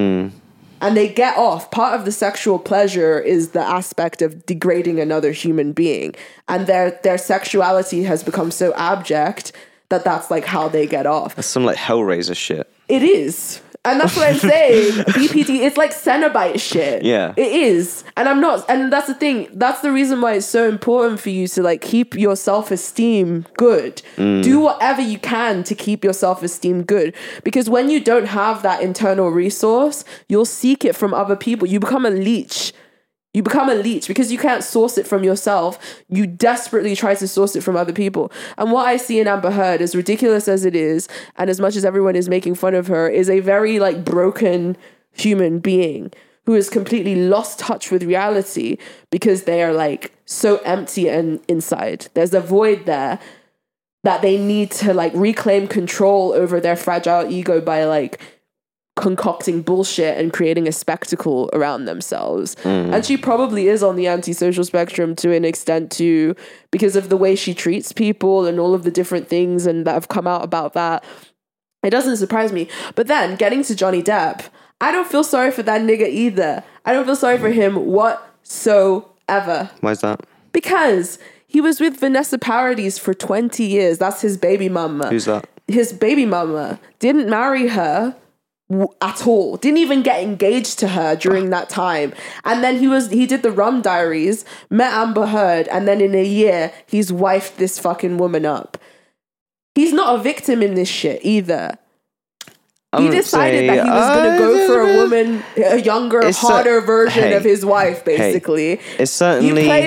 and they get off, part of the sexual pleasure is the aspect of degrading another human being. And their sexuality has become so abject that that's like how they get off. That's some like Hellraiser shit. It is. And that's what I'm saying. BPD, it's like Cenobite shit. Yeah. It is. And that's the thing. That's the reason why it's so important for you to like keep your self-esteem good. Do whatever you can to keep your self-esteem good. Because when you don't have that internal resource, you'll seek it from other people. You become a leech. You become a leech because you can't source it from yourself. You desperately try to source it from other people. And what I see in Amber Heard, as ridiculous as it is, and as much as everyone is making fun of her, is a very like broken human being who has completely lost touch with reality because they are like so empty and inside. There's a void there that they need to like reclaim control over their fragile ego by like concocting bullshit and creating a spectacle around themselves. And she probably is on the antisocial spectrum to an extent too, because of the way she treats people and all of the different things and that have come out about that. It doesn't surprise me. But then getting to Johnny Depp, I don't feel sorry for that nigga either. I don't feel sorry for him whatsoever. Why is that? Because he was with Vanessa Paradis for 20 years. That's his baby mama. Who's that? His baby mama didn't marry her at all, didn't even get engaged to her during that time. And then he did the Rum Diaries, met Amber Heard, and then in a year he's wifed this fucking woman up. He's not a victim in this shit either. He decided that he was going to go for a woman, a younger, hotter version of his wife, basically. It's certainly...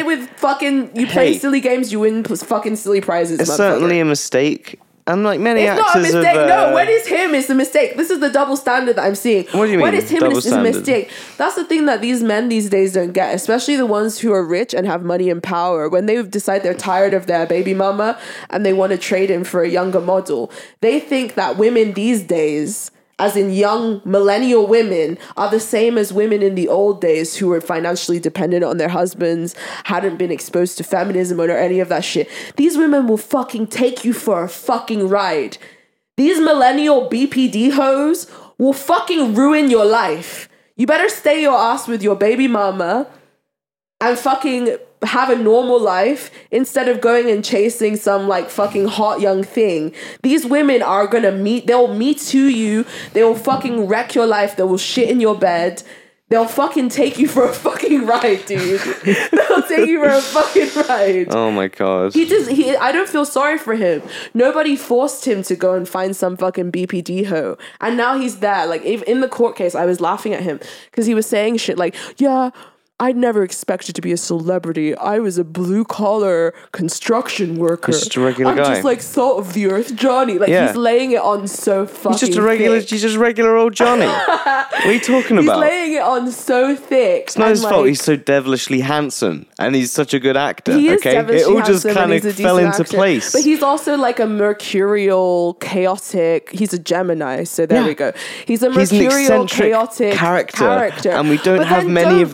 You play silly games, you win fucking silly prizes, It's certainly a mistake. And like many it's actors not a mistake. No, when it's him, it's a mistake. This is the double standard that I'm seeing. What do you mean? When it's him, it's a mistake. That's the thing that these men these days don't get, especially the ones who are rich and have money and power. When they decide they're tired of their baby mama and they want to trade in for a younger model, they think that women these days, as in young millennial women, are the same as women in the old days who were financially dependent on their husbands, hadn't been exposed to feminism or any of that shit. These women will fucking take you for a fucking ride. These millennial BPD hoes will fucking ruin your life. You better stay your ass with your baby mama and fucking have a normal life instead of going and chasing some like fucking hot young thing. These women are gonna they'll meet to you, they will fucking wreck your life, they will shit in your bed, they'll fucking take you for a fucking ride, dude. They'll take you for a fucking ride. Oh my god. I don't feel sorry for him. Nobody forced him to go and find some fucking BPD hoe. And now he's there. Like, in the court case, I was laughing at him because he was saying shit like, yeah, I never expected to be a celebrity. I was a blue-collar construction worker. He's just a regular guy. I'm just like salt of the earth Johnny. Like, he's laying it on so fucking thick. He's just regular old Johnny. What are you talking about? He's laying it on so thick. It's not his fault. He's so devilishly handsome. And he's such a good actor. He is devilishly It all just handsome kind and of fell into actor. place. But he's also like a mercurial, chaotic... He's a Gemini, so there we go. He's a mercurial, an eccentric chaotic character. And we don't have many of them around.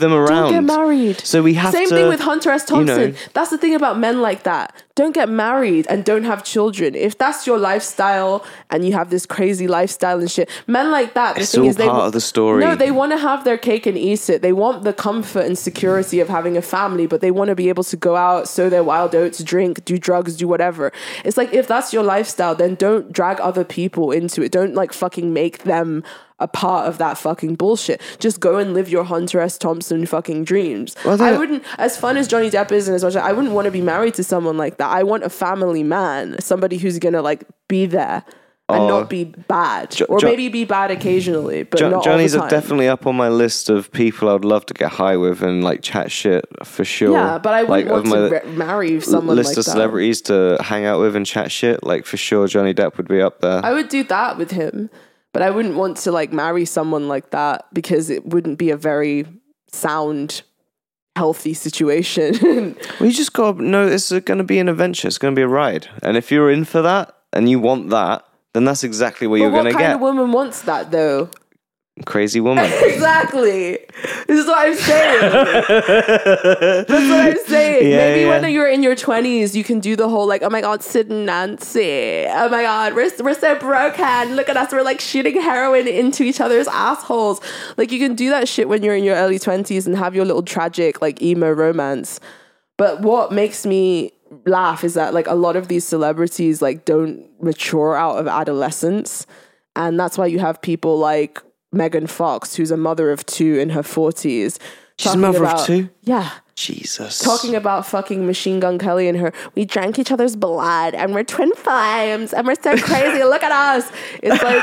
around. Don't get married. So we have Same to. thing with Hunter S. Thompson. You know, That's the thing about men like that. Don't get married and don't have children. If that's your lifestyle and you have this crazy lifestyle and shit, men like that, the it's thing all is they part of the story. No, they want to have their cake and eat it. They want the comfort and security of having a family, but they want to be able to go out, sow their wild oats, drink, do drugs, do whatever. It's like, if that's your lifestyle, then don't drag other people into it. Don't like fucking make them a part of that fucking bullshit. Just go and live your Hunter S. Thompson fucking dreams. Well, I wouldn't, as fun as Johnny Depp is and as much, I wouldn't want to be married to someone like that. I want a family man, somebody who's gonna like be there and not be bad, or maybe be bad occasionally, but not Johnny's all the time. definitely up on my list of people I'd love to get high with and like chat shit for sure. Yeah, but I wouldn't like, want to marry someone like that. List of celebrities to hang out with and chat shit. Like for sure, Johnny Depp would be up there. I would do that with him, but I wouldn't want to like marry someone like that because it wouldn't be a very sound, healthy situation. Well, you just got to know it's going to be an adventure. It's going to be a ride. And if you're in for that and you want that, then that's exactly what you're going to get. What kind of woman wants that though? Crazy woman. Exactly. This is what I'm saying. That's what I'm saying. Maybe when you're in your 20s, you can do the whole like, oh my God, Sid and Nancy. Oh my God, we're so broken. Look at us. We're like shooting heroin into each other's assholes. Like you can do that shit when you're in your early 20s and have your little tragic like emo romance. But what makes me laugh is that like a lot of these celebrities like don't mature out of adolescence. And that's why you have people like Megan Fox, who's a mother of 2 in her 40s. She's a mother of 2? Yeah. Jesus. Talking about fucking Machine Gun Kelly and her, we drank each other's blood and we're twin flames and we're so crazy. Look at us. It's like,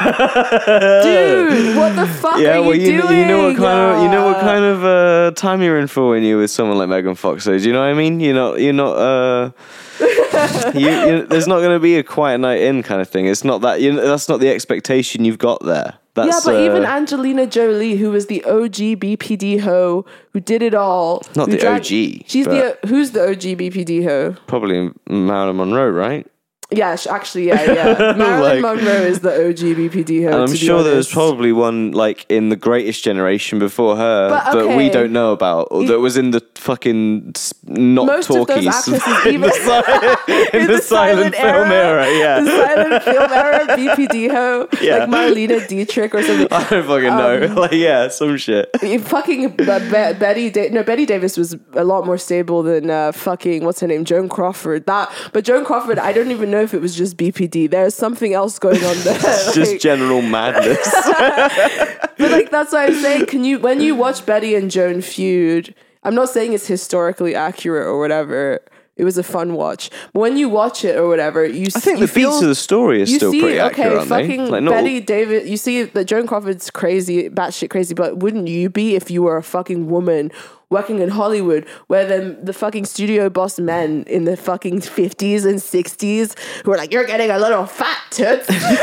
dude, what the fuck are you doing? You know what kind of time you're in for when you're with someone like Megan Fox. So do you know what I mean? You're not there's not going to be a quiet night in kind of thing. It's not that. That's not the expectation you've got there. That's, but even Angelina Jolie, who was the OG BPD hoe, who did it all. Not the OG. Who's the OG BPD hoe? Probably Marilyn Monroe, right? Yeah, yeah. Marilyn Monroe is the OG BPD hoe. And I'm sure there was probably one like in the Greatest Generation before her that we don't know about, or that was in the fucking not most talkies. Most of those actresses, even in the silent film era, yeah. The silent film era, BPD hoe, like Marlena Dietrich or something. I don't fucking know. Some shit. Fucking Betty Davis was a lot more stable than fucking what's her name, Joan Crawford. But Joan Crawford, I don't even know if it was just BPD. There's something else going on there. Just general madness. But like that's what I'm saying. When you watch Betty and Joan feud, I'm not saying it's historically accurate or whatever. It was a fun watch. But when you watch it or whatever, I think the beats of the story is still pretty accurate, aren't they? Fucking like, Betty Davis, you see that Joan Crawford's crazy, batshit crazy, but wouldn't you be if you were a fucking woman working in Hollywood, where the fucking studio boss men in the fucking 50s and 60s who are like, you're getting a little fat toots,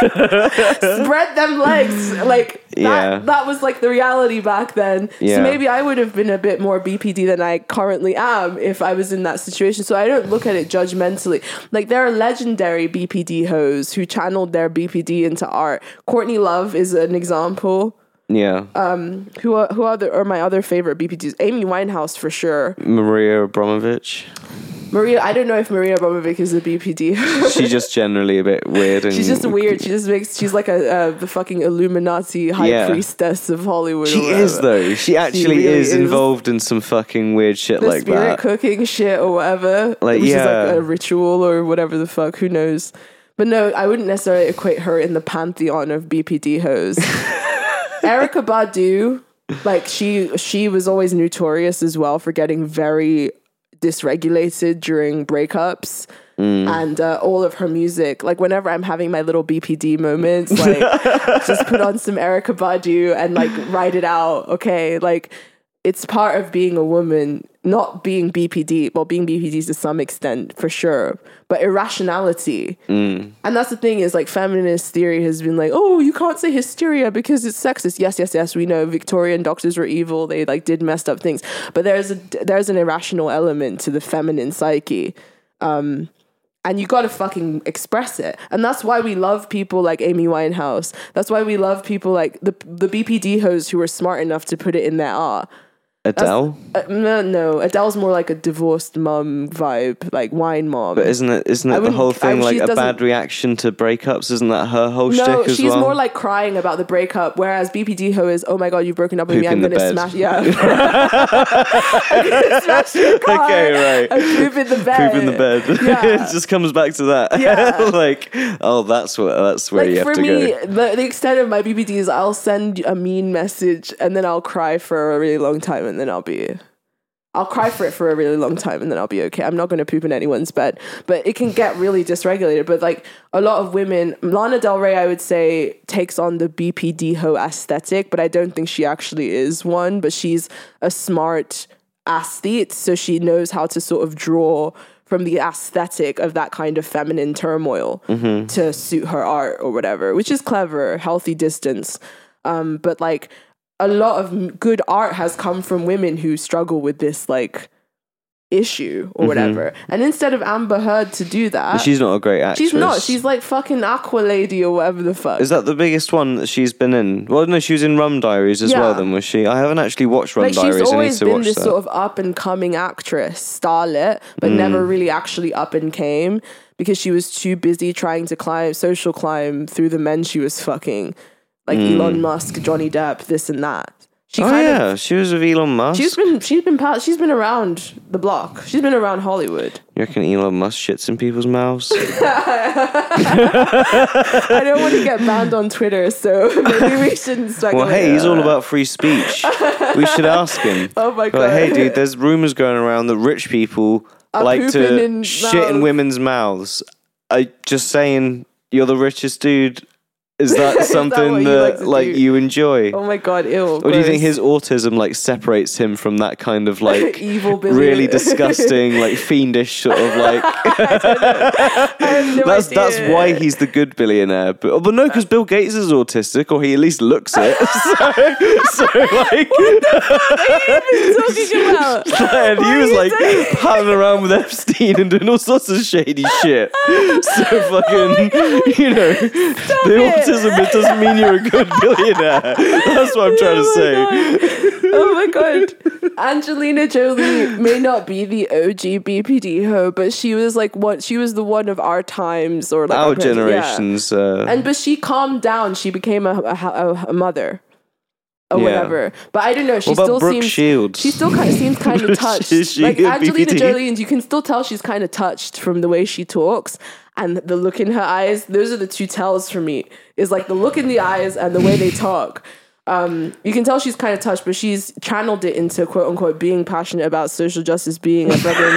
spread them legs, like that was like the reality back then. So maybe I would have been a bit more BPD than I currently am if I was in that situation. So I don't look at it judgmentally. Like there are legendary BPD hoes who channeled their BPD into art. Courtney Love is an example. Yeah. Who are my other favorite BPDs? Amy Winehouse for sure. Maria Abramovich. I don't know if Maria Abramovic is a BPD. She's just generally a bit weird. She's just weird. She's like the fucking Illuminati high priestess of Hollywood. She is though. She actually really is involved in some fucking weird shit like that. Spirit cooking shit or whatever. Which is like a ritual or whatever the fuck. Who knows? But no, I wouldn't necessarily equate her in the pantheon of BPD hoes. Erykah Badu, like she was always notorious as well for getting very dysregulated during breakups. And all of her music, like whenever I'm having my little BPD moments, like just put on some Erykah Badu and like write it out. Okay, like it's part of being a woman, not being BPD. Well, being BPD to some extent for sure, but irrationality. And that's the thing is like feminist theory has been like, oh, you can't say hysteria because it's sexist. Yes, we know Victorian doctors were evil. They like did messed up things, but there's an irrational element to the feminine psyche. And you gotta fucking express it. And that's why we love people like Amy Winehouse. That's why we love people like the BPD hoes who are smart enough to put it in their art. Adele? No, Adele's more like a divorced mum vibe, like wine mom. But isn't it the whole thing like a bad reaction to breakups? Isn't that her whole shtick as well? No, she's more like crying about the breakup, whereas BPD Ho is, oh my god, you've broken up with me, I'm gonna smash. Yeah. I'm gonna smash your car. Okay, right. And poop in the bed. Poop in the bed. Yeah. It just comes back to that. Yeah. Like, oh, that's where like you have to for me, go. the extent of my BPD is I'll send a mean message and then I'll cry for a really long time and then I'll cry for it for a really long time and then I'll be okay. I'm not going to poop in anyone's bed, but it can get really dysregulated. But like a lot of women, Lana Del Rey, I would say, takes on the BPD Ho aesthetic, but I don't think she actually is one. But she's a smart aesthete, so she knows how to sort of draw from the aesthetic of that kind of feminine turmoil to suit her art or whatever, which is clever, healthy distance. But like, a lot of good art has come from women who struggle with this like issue or whatever. And instead of Amber Heard to do that, But she's not a great actress. she's not. She's like fucking Aqua Lady or whatever the fuck. Is that the biggest one that she's been in? Well, no, she was in Rum Diaries as well. Then was she? I haven't actually watched Rum like Diaries. she's always I need to been watch this that. sort of up and coming actress, starlet, but never really actually up and came because she was too busy trying to social climb through the men she was fucking, like Elon Musk, Johnny Depp, this and that. She she was with Elon Musk. She's been around the block. She's been around Hollywood. You reckon Elon Musk shits in people's mouths? I don't want to get banned on Twitter, so maybe we shouldn't start. Well, hey, he's all about free speech. We should ask him. Oh my god! Like, hey, dude, there's rumors going around that rich people like to shit in women's mouths. Just saying, you're the richest dude. Is that something that like you enjoy? Oh my god, ew. Or do you think his autism like separates him from that kind of like evil really disgusting, like fiendish sort of like I have no idea. that's why he's the good billionaire. But no, because Bill Gates is autistic, or he at least looks it. so like What are you talking about? and he was like palling around with Epstein and doing all sorts of shady shit. So fucking the autism, it doesn't mean you're a good billionaire. That's what I'm trying to say. Oh my god. Angelina Jolie may not be the OG BPD Ho, but she was like she was the one of our times or like our generations. Yeah. But she calmed down. She became a mother. Or whatever, but I don't know. She still seems. Shields? She still kind of seems kind of touched. Like Angelina Jolie, and you can still tell she's kind of touched from the way she talks and the look in her eyes. Those are the two tells for me. Is like the look in the eyes and the way they talk. You can tell she's kind of touched, but she's channeled it into quote unquote being passionate about social justice, being a fucking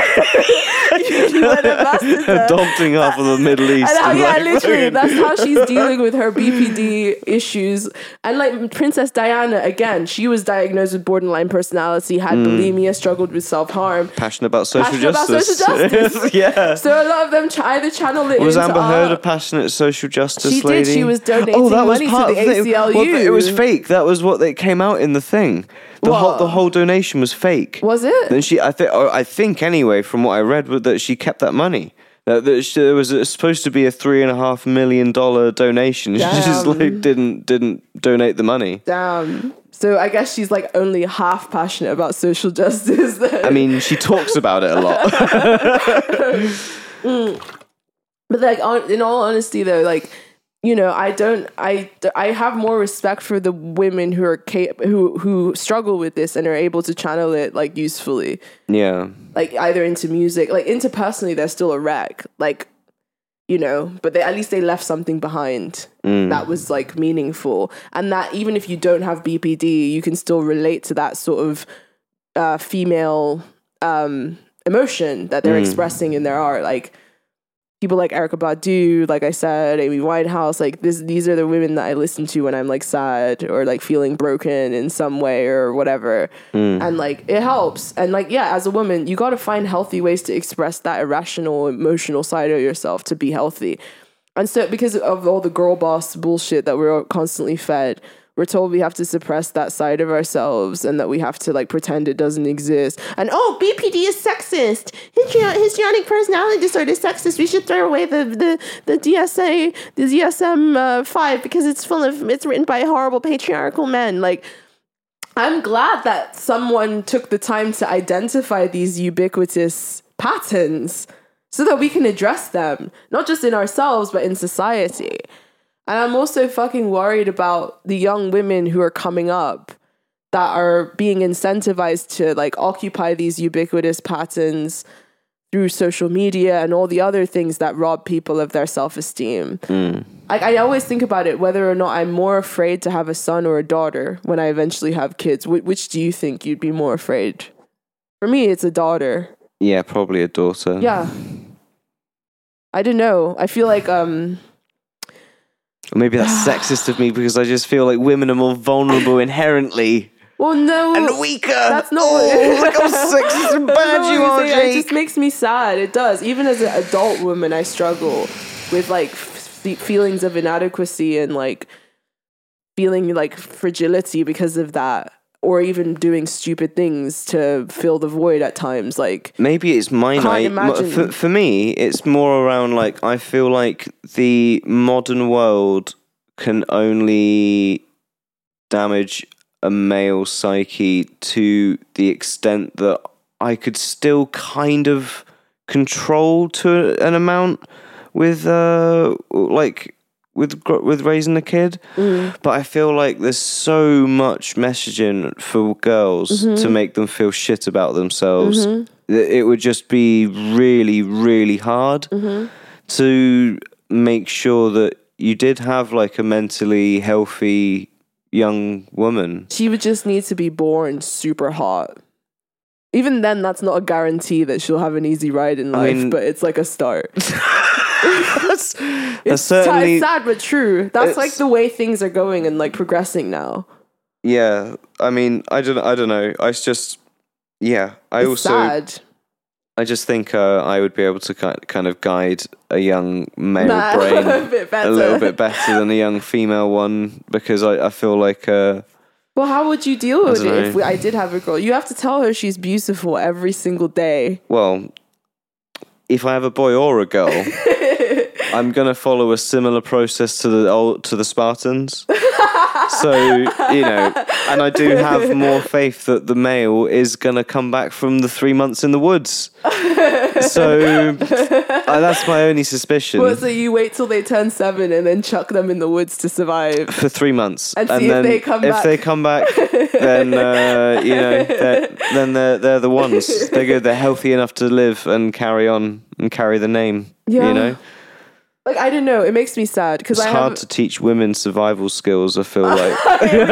adopting half of the Middle East. Literally, that's how she's dealing with her BPD issues. And like Princess Diana, again, she was diagnosed with borderline personality, had bulimia, struggled with self-harm. Passionate about social justice. Yeah. So a lot of them either channel it was into Amber Heard a passionate social justice she lady? Did. She was donating money to the ACLU. Well, it was fake. That was what they came out in the thing. The whole donation was fake. Was it? Then I think anyway, from what I read, that she kept that money. That there was supposed to be a $3.5 million donation. Damn. She just like didn't donate the money. Damn. So I guess she's like only half passionate about social justice. Then. I mean, she talks about it a lot. But like, in all honesty, though, like, you know, I have more respect for the women who are who struggle with this and are able to channel it like usefully. Yeah. Like either into music, like interpersonally, they're still a wreck. Like, you know, but at least they left something behind that was like meaningful, and that even if you don't have BPD, you can still relate to that sort of female emotion that they're expressing in their art, like. People like Erykah Badu, like I said, Amy Winehouse, like these are the women that I listen to when I'm like sad or like feeling broken in some way or whatever. And like it helps. And like, yeah, as a woman, you got to find healthy ways to express that irrational, emotional side of yourself to be healthy. And so because of all the girl boss bullshit that we're constantly fed, we're told we have to suppress that side of ourselves and that we have to like pretend it doesn't exist. And BPD is sexist. Histrionic personality disorder is sexist. We should throw away the DSM-5 because it's written by horrible patriarchal men. Like, I'm glad that someone took the time to identify these ubiquitous patterns so that we can address them, not just in ourselves, but in society. And I'm also fucking worried about the young women who are coming up that are being incentivized to like occupy these ubiquitous patterns through social media and all the other things that rob people of their self-esteem. I always think about it, whether or not I'm more afraid to have a son or a daughter when I eventually have kids. Which do you think you'd be more afraid? For me, it's a daughter. Yeah, probably a daughter. Yeah. I don't know. I feel like... Maybe that's sexist of me because I just feel like women are more vulnerable inherently. Well, no. And weaker. That's not look how sexist and bad you are, Jake. It just makes me sad. It does. Even as an adult woman, I struggle with like feelings of inadequacy and like feeling like fragility because of that. Or even doing stupid things to fill the void at times. Like maybe it's my night. For me, it's more around like I feel like the modern world can only damage a male psyche to the extent that I could still kind of control to an amount with with raising a kid, but I feel like there's so much messaging for girls to make them feel shit about themselves. It would just be really, really hard to make sure that you did have like a mentally healthy young woman. She would just need to be born super hot. Even then, that's not a guarantee that she'll have an easy ride in life, but it's like a start. It's certainly sad but true. That's like the way things are going and like progressing now. Yeah, I mean, I don't know. It's just, yeah. It's sad. I just think I would be able to kind of guide a young male brain a little bit better than a young female one because I feel like. Well, how would you deal with it if I did have a girl? You have to tell her she's beautiful every single day. Well, if I have a boy or a girl, I'm gonna follow a similar process to the Spartans. So, you know, and I do have more faith that the male is gonna come back from the 3 months in the woods. So that's my only suspicion. Well, so you wait till they turn 7 and then chuck them in the woods to survive for 3 months, and see if they come back. If they come back, then you know, they're the ones. They're good. They're healthy enough to live and carry on and carry the name. Yeah. You know. Like, I don't know. It makes me sad because it's hard to teach women survival skills. I feel like. Here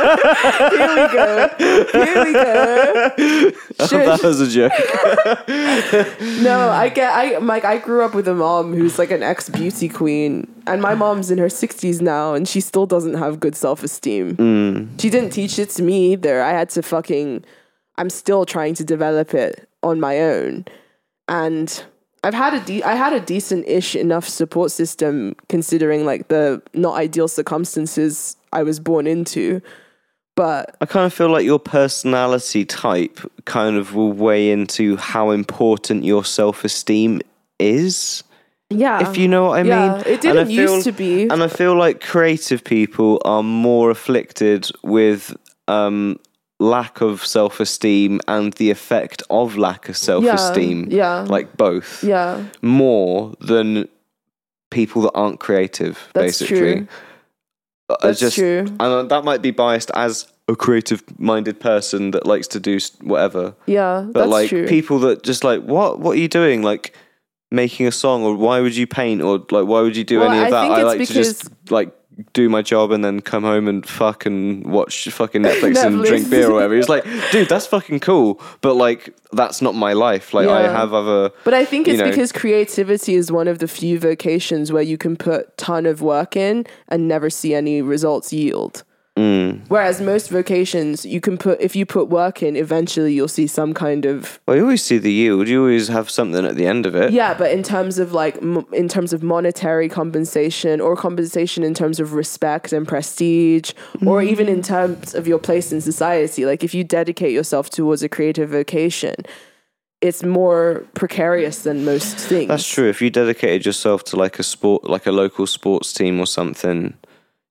we go. That was a joke. No, I grew up with a mom who's like an ex-beauty queen, and my mom's in her 60s now, and she still doesn't have good self-esteem. She didn't teach it to me either. I had to I'm still trying to develop it on my own, and. I had a decent-ish enough support system considering like the not ideal circumstances I was born into, but I kind of feel like your personality type kind of will weigh into how important your self-esteem is. Yeah. If you know what I mean. It didn't used to be. And I feel like creative people are more afflicted with lack of self-esteem and the effect of lack of self-esteem. Yeah. Like both. Yeah. More than people that aren't creative, That's basically. True. That's true. And that might be biased as a creative-minded person that likes to do whatever. Yeah, but that's like true. People that just like, what are you doing? Like making a song, or why would you paint, or like why would you do any of that? I like to just like do my job and then come home and fuck and watch fucking Netflix and drink beer or whatever. It's like, dude, that's fucking cool, but like that's not my life. Like I have other. But I think it's because creativity is one of the few vocations where you can put a ton of work in and never see any results yield. Whereas most vocations, if you put work in, eventually you'll see some kind of. Well, you always see the yield. You always have something at the end of it. Yeah, but in terms of like, in terms of monetary compensation, or compensation in terms of respect and prestige, or even in terms of your place in society, like if you dedicate yourself towards a creative vocation, it's more precarious than most things. That's true. If you dedicated yourself to like a sport, like a local sports team or something,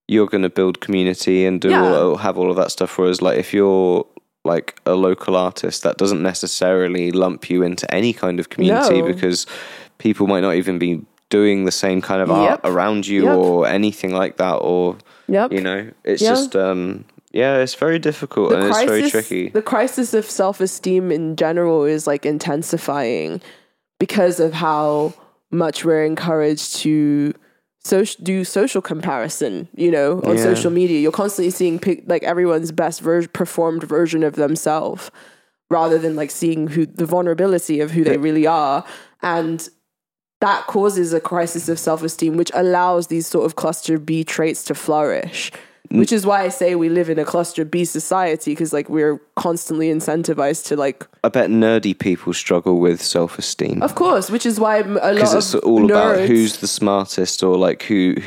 you're going to build community and have all of that stuff. Whereas like if you're like a local artist, that doesn't necessarily lump you into any kind of community because people might not even be doing the same kind of art around you or anything like that, or you know, it's just it's very difficult and it's very tricky. The crisis of self-esteem in general is like intensifying because of how much we're encouraged to do social comparison, you know, on social media. You're constantly seeing like everyone's best performed version of themselves rather than like seeing the vulnerability of who they really are. And that causes a crisis of self-esteem, which allows these sort of cluster B traits to flourish. Which is why I say we live in a cluster B society, because like we're constantly incentivized to like. I bet nerdy people struggle with self-esteem. Of course, which is why a lot of because it's all about who's the smartest or like who.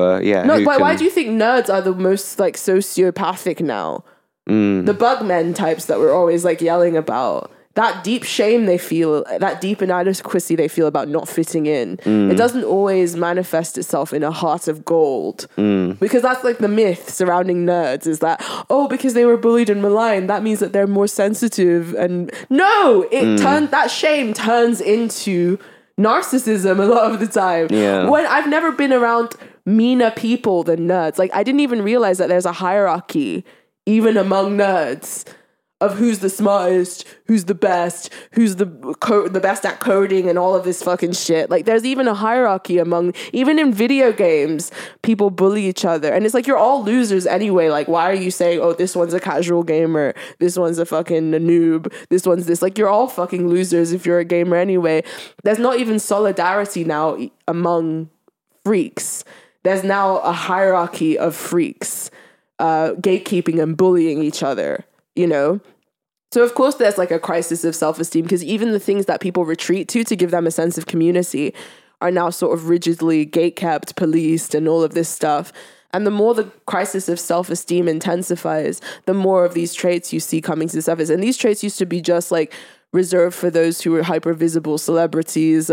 No, but why do you think nerds are the most like sociopathic now? The bugmen types that we're always like yelling about. That deep shame they feel, that deep inadequacy they feel about not fitting in, it doesn't always manifest itself in a heart of gold. Because that's like the myth surrounding nerds is that, because they were bullied and maligned, that means that they're more sensitive. And no, that shame turns into narcissism a lot of the time. Yeah. When I've never been around meaner people than nerds. Like I didn't even realize that there's a hierarchy even among nerds of who's the smartest, who's the best, who's the best at coding and all of this fucking shit. Like there's even a hierarchy even in video games, people bully each other. And it's like, you're all losers anyway. Like, why are you saying, this one's a casual gamer, this one's a fucking noob, this one's this? Like, you're all fucking losers if you're a gamer anyway. There's not even solidarity now among freaks. There's now a hierarchy of freaks, gatekeeping and bullying each other, you know? So of course there's like a crisis of self-esteem, because even the things that people retreat to give them a sense of community are now sort of rigidly gatekept, policed, and all of this stuff. And the more the crisis of self-esteem intensifies, the more of these traits you see coming to the surface. And these traits used to be just like reserved for those who were hyper-visible celebrities,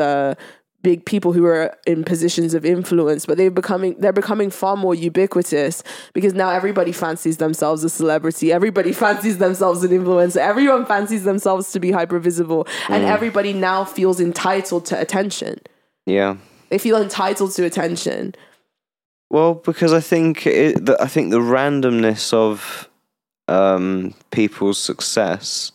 big people who are in positions of influence, but they're becoming far more ubiquitous, because now everybody fancies themselves a celebrity, everybody fancies themselves an influencer, everyone fancies themselves to be hyper visible, and everybody now feels entitled to attention. Yeah, they feel entitled to attention. Well, because I think the randomness of people's success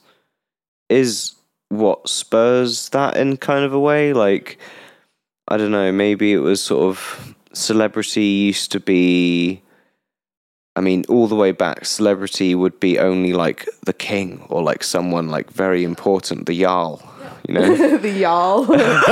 is what spurs that in kind of a way. Like, I don't know, maybe it was sort of celebrity used to be, I mean, all the way back, celebrity would be only like the king or like someone like very important, the Jarl, you know? The Jarl.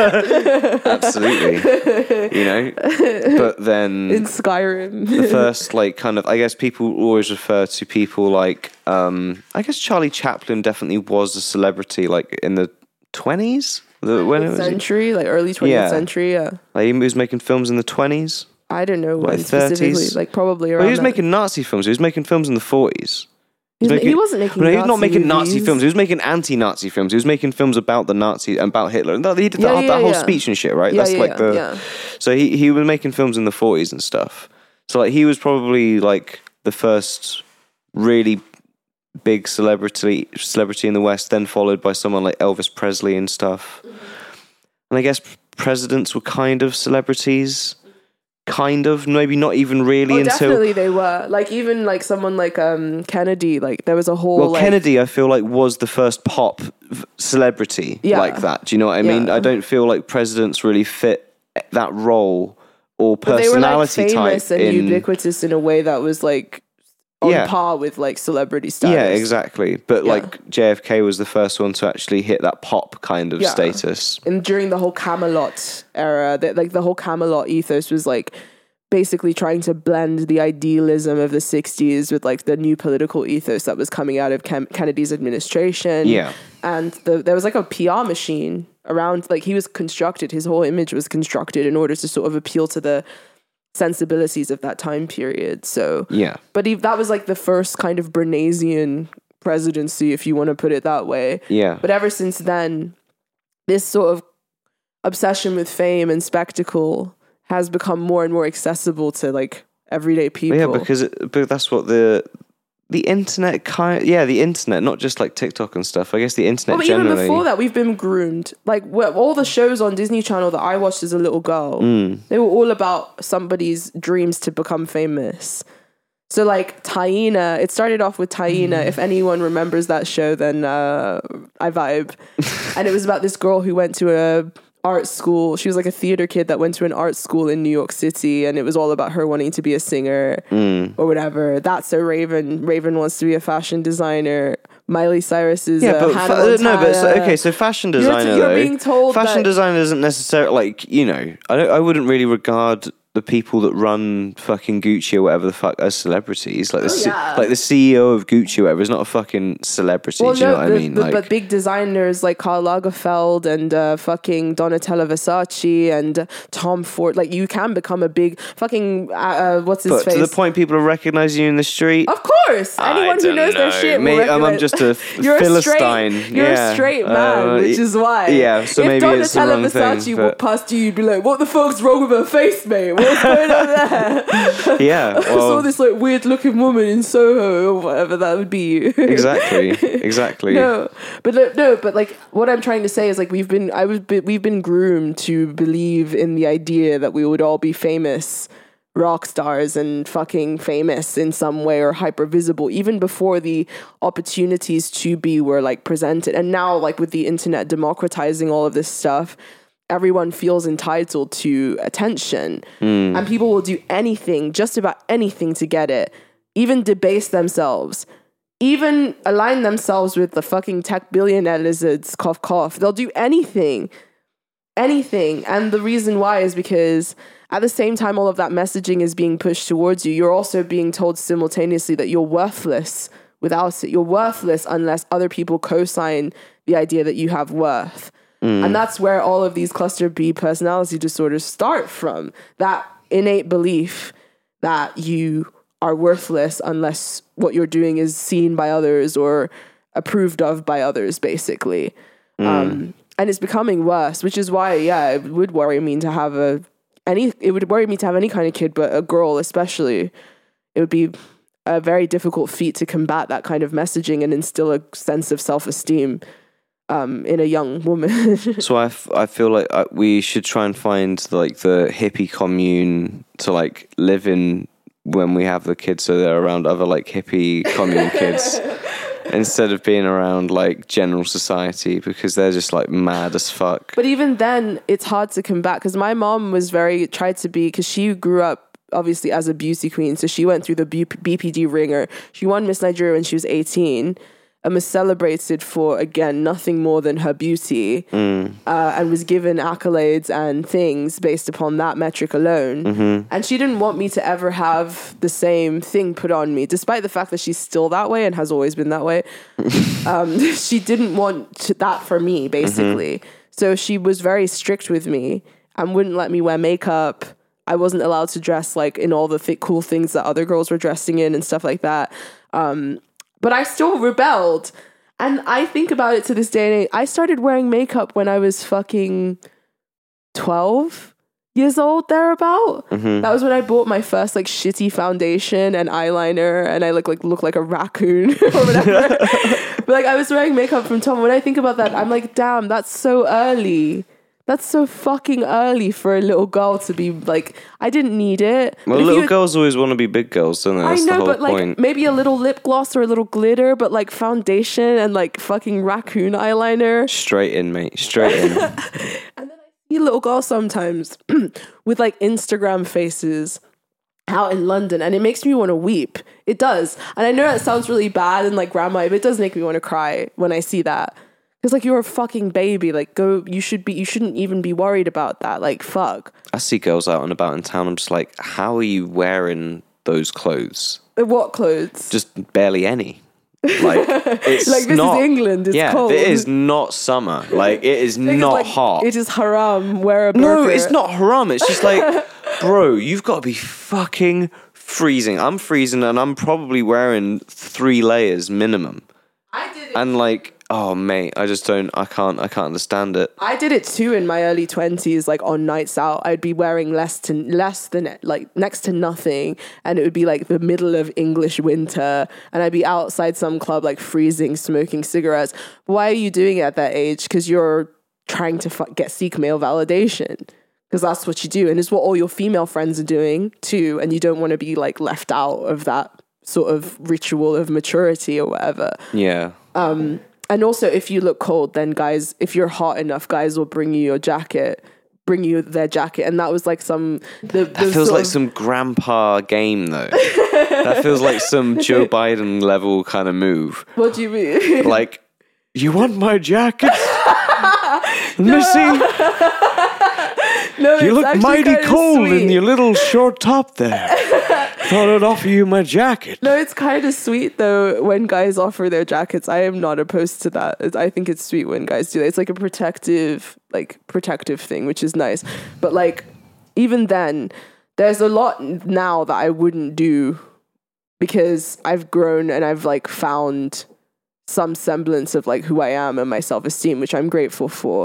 Absolutely. You know? But then in Skyrim, the first like kind of, I guess people always refer to people like, I guess Charlie Chaplin definitely was a celebrity like in the 20s. Century, like early 20th century, yeah. Like he was making films in the 20s. I don't know when like specifically, 30s. like probably around. Well, he was making Nazi films. He was making films in the 40s. He wasn't making. No, he was not making movies. Nazi films. He was making anti-Nazi films. He was making films about the Nazi, about Hitler. And he did that whole speech and shit, right? That's like the. So he was making films in the 40s and stuff. So like he was probably like the first really big celebrity in the West, then followed by someone like Elvis Presley and stuff. And I guess presidents were kind of celebrities, kind of, maybe not even really until... definitely they were. Like even like someone like Kennedy, like there was a whole... Well, Kennedy, I feel like was the first pop celebrity like that. Do you know what I mean? I don't feel like presidents really fit that role or personality they were like famous type and ubiquitous in a way that was like on par with like celebrity status. Yeah, exactly. But like JFK was the first one to actually hit that pop kind of status. And during the whole Camelot era, the whole Camelot ethos was like basically trying to blend the idealism of the 60s with like the new political ethos that was coming out of Kennedy's administration. Yeah. And there was like a PR machine around, like his whole image was constructed in order to sort of appeal to the sensibilities of that time period. So but that was like the first kind of Bernaysian presidency, if you want to put it that way. But ever since then, this sort of obsession with fame and spectacle has become more and more accessible to like everyday people. Yeah, but that's what the internet the internet, not just like TikTok and stuff. I guess the internet but generally. even before that, we've been groomed. Like all the shows on Disney Channel that I watched as a little girl, they were all about somebody's dreams to become famous. So like Taina, it started off with Taina. If anyone remembers that show, then I vibe. And it was about this girl who went to a art school. She was like a theater kid that went to an art school in New York City, and it was all about her wanting to be a singer or whatever. That's so Raven. Raven wants to be a fashion designer. Miley Cyrus is Hannah Montana. So fashion designer. You're being told fashion designer isn't necessarily like, you know. I wouldn't really regard the people that run fucking Gucci or whatever the fuck as celebrities. Like like the CEO of Gucci or whatever is not a fucking celebrity. Do you know what I mean? But big designers like Karl Lagerfeld and fucking Donatella Versace and Tom Ford, like you can become a big fucking what's his face? To the point people are recognizing you in the street. Of course, anyone who knows their shit. I'm just a Philistine. You're a straight man, which is why. Yeah, so maybe it's the wrong thing. If Donatella Versace walked past you, you'd be like, "What the fuck's wrong with her face, mate? What's going on there?" Yeah, I saw this like weird looking woman in Soho or whatever. That would be you. Exactly. But like what I'm trying to say is like we've been groomed to believe in the idea that we would all be famous rock stars and fucking famous in some way or hyper visible even before the opportunities to be were like presented. And now like with the internet democratizing all of this stuff, everyone feels entitled to attention and people will do anything, just about anything to get it, even debase themselves, even align themselves with the fucking tech billionaire lizards, cough cough. They'll do anything. And the reason why is because at the same time all of that messaging is being pushed towards you, you're also being told simultaneously that you're worthless without it. You're worthless unless other people co-sign the idea that you have worth. And that's where all of these cluster B personality disorders start from. That innate belief that you are worthless unless what you're doing is seen by others or approved of by others, basically. And it's becoming worse, which is why, it would worry me to have any kind of kid, but a girl especially. It would be a very difficult feat to combat that kind of messaging and instill a sense of self-esteem in a young woman. So I feel like we should try and find like the hippie commune to like live in when we have the kids, so they're around other like hippie commune kids instead of being around like general society, because they're just like mad as fuck. But even then it's hard to combat, because my mom was because she grew up obviously as a beauty queen, so she went through the BPD ringer. She won Miss Nigeria when she was 18 and was celebrated for, again, nothing more than her beauty, and was given accolades and things based upon that metric alone. And she didn't want me to ever have the same thing put on me, despite the fact that she's still that way and has always been that way. She didn't want that for me, basically. So she was very strict with me and wouldn't let me wear makeup. I wasn't allowed to dress like in all the cool things that other girls were dressing in and stuff like that. But I still rebelled. And I think about it to this day and age. I started wearing makeup when I was fucking 12 years old, thereabout. That was when I bought my first like shitty foundation and eyeliner, and I look like a raccoon or whatever. But like I was wearing makeup from Tom. When I think about that, I'm like, damn, that's so early. That's so fucking early for a little girl to be like, I didn't need it. Well, little girls always want to be big girls, don't they? That's the whole but point. Like maybe a little lip gloss or a little glitter, but like foundation and like fucking raccoon eyeliner. Straight in, mate. Straight in. And then I see little girls sometimes with like Instagram faces out in London, and it makes me want to weep. It does. And I know that sounds really bad and like grandma, but it does make me want to cry when I see that. Because like you're a fucking baby, like you shouldn't even be worried about that. Like fuck. I see girls out and about in town. I'm just like, how are you wearing those clothes? What clothes? Just barely any. Like it's like this not, is England. It's cold. It is not summer. Like it is not hot. It is haram. Wear a burqa. No, it's not haram. It's just like, bro, you've got to be fucking freezing. I'm freezing, and I'm probably wearing 3 layers minimum. I did it. And like, oh mate, I can't understand it. I did it too in my early 20s, like on nights out. I'd be wearing less than like next to nothing, and it would be like the middle of English winter, and I'd be outside some club like freezing, smoking cigarettes. Why are you doing it at that age? Because you're trying to seek male validation, because that's what you do, and it's what all your female friends are doing too, and you don't want to be like left out of that sort of ritual of maturity or whatever. Yeah. And also, if you look cold, then guys, if you're hot enough, guys will bring you their jacket. And that was like that feels like some grandpa game, though. That feels like some Joe Biden level kind of move. What do you mean? Like, you want my jacket, Missy? No, you look mighty cold in your little short top there. Thought I'd offer you my jacket. No, it's kind of sweet though when guys offer their jackets. I am not opposed to that. I think it's sweet when guys do that. It's like a protective thing, which is nice. But like, even then, there's a lot now that I wouldn't do because I've grown and I've like found some semblance of like who I am and my self-esteem, which I'm grateful for.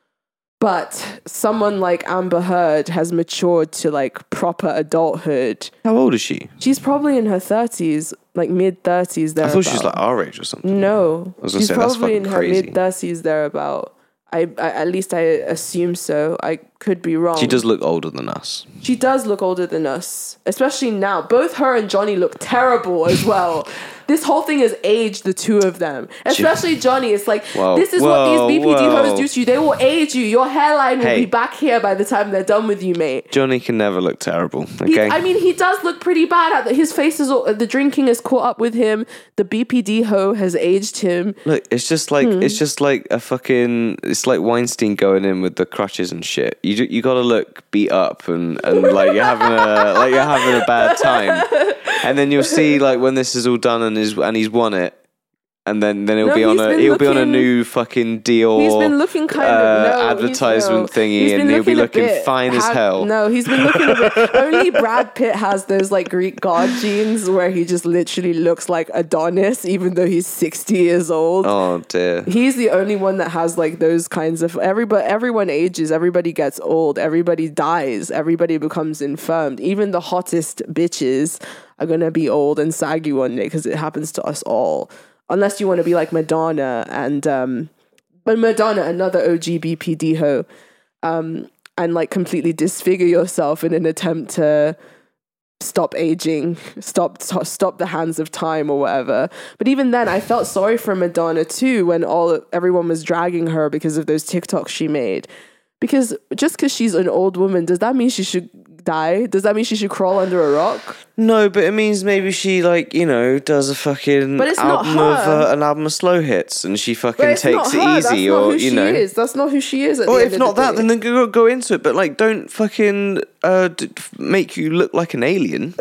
But someone like Amber Heard has matured to like proper adulthood. How old is she? She's probably in her 30s, like mid-30s thereabout. I thought she was like our age or something. No. I was gonna she's say, that's probably in fucking her crazy. mid-30s thereabout. I at least I assume so. I could be wrong. She does look older than us. She does look older than us, especially now. Both her and Johnny look terrible as well. This whole thing has aged the two of them, especially Johnny. It's like, this is what these BPD hoes do to you. They will age you. Your hairline will be back here by the time they're done with you, mate. Johnny can never look terrible. Okay, he does look pretty bad. His face is the drinking has caught up with him. The BPD hoe has aged him. Look, it's just like a fucking. It's like Weinstein going in with the crutches and shit. You got to look beat up and like you're having a bad time, and then you'll see like when this is all done and he's won it, and then he'll be on a new fucking Dior. He's been looking kind of advertisement thingy, and he'll be looking fine as hell. No, he's been looking a bit. Only Brad Pitt has those like Greek god genes where he just literally looks like Adonis, even though he's 60 years old. Oh dear. He's the only one that has like those kinds of. Everyone ages. Everybody gets old. Everybody dies. Everybody becomes infirmed. Even the hottest bitches are gonna be old and saggy one day because it happens to us all. Unless you want to be like Madonna but Madonna, another OG BPD hoe, and like completely disfigure yourself in an attempt to stop aging, stop the hands of time or whatever. But even then, I felt sorry for Madonna too when everyone was dragging her because of those TikToks she made. Because just because she's an old woman, does that mean she should die? Does that mean she should crawl under a rock? No, but it means maybe she does a fucking album of slow hits, and she fucking takes it easy, or That's not who she is. Or if not that, then go into it. But don't fucking make you look like an alien.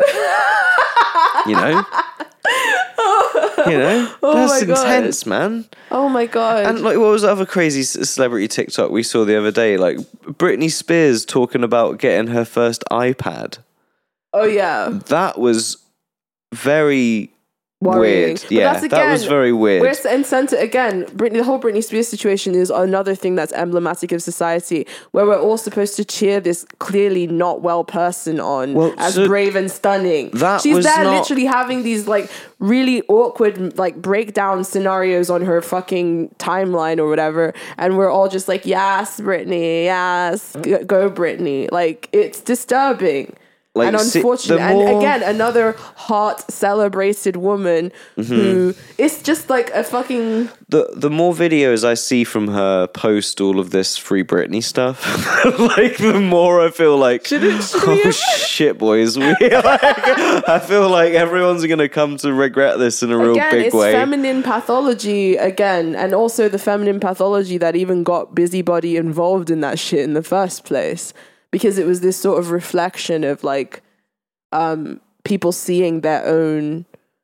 That's intense, man. Oh my god! And what was the other crazy celebrity TikTok we saw the other day? Like Britney Spears talking about getting her first iPad. Oh yeah, that was very worrying. Weird. Yeah, that was very weird. The whole Britney Spears situation is another thing that's emblematic of society, where we're all supposed to cheer this clearly not well person on as brave and stunning. She's literally having these really awkward breakdown scenarios on her fucking timeline or whatever, and we're all just like, yes, Britney, yes, go Britney. It's disturbing. And unfortunately, and again, another hot, celebrated woman who is just a fucking... The more videos I see from her post all of this Free Britney stuff, the more I feel shit, boys. I feel like everyone's going to come to regret this in a real big way. It's feminine pathology again, and also the feminine pathology that even got Busybody involved in that shit in the first place. Because it was this sort of reflection of people seeing their own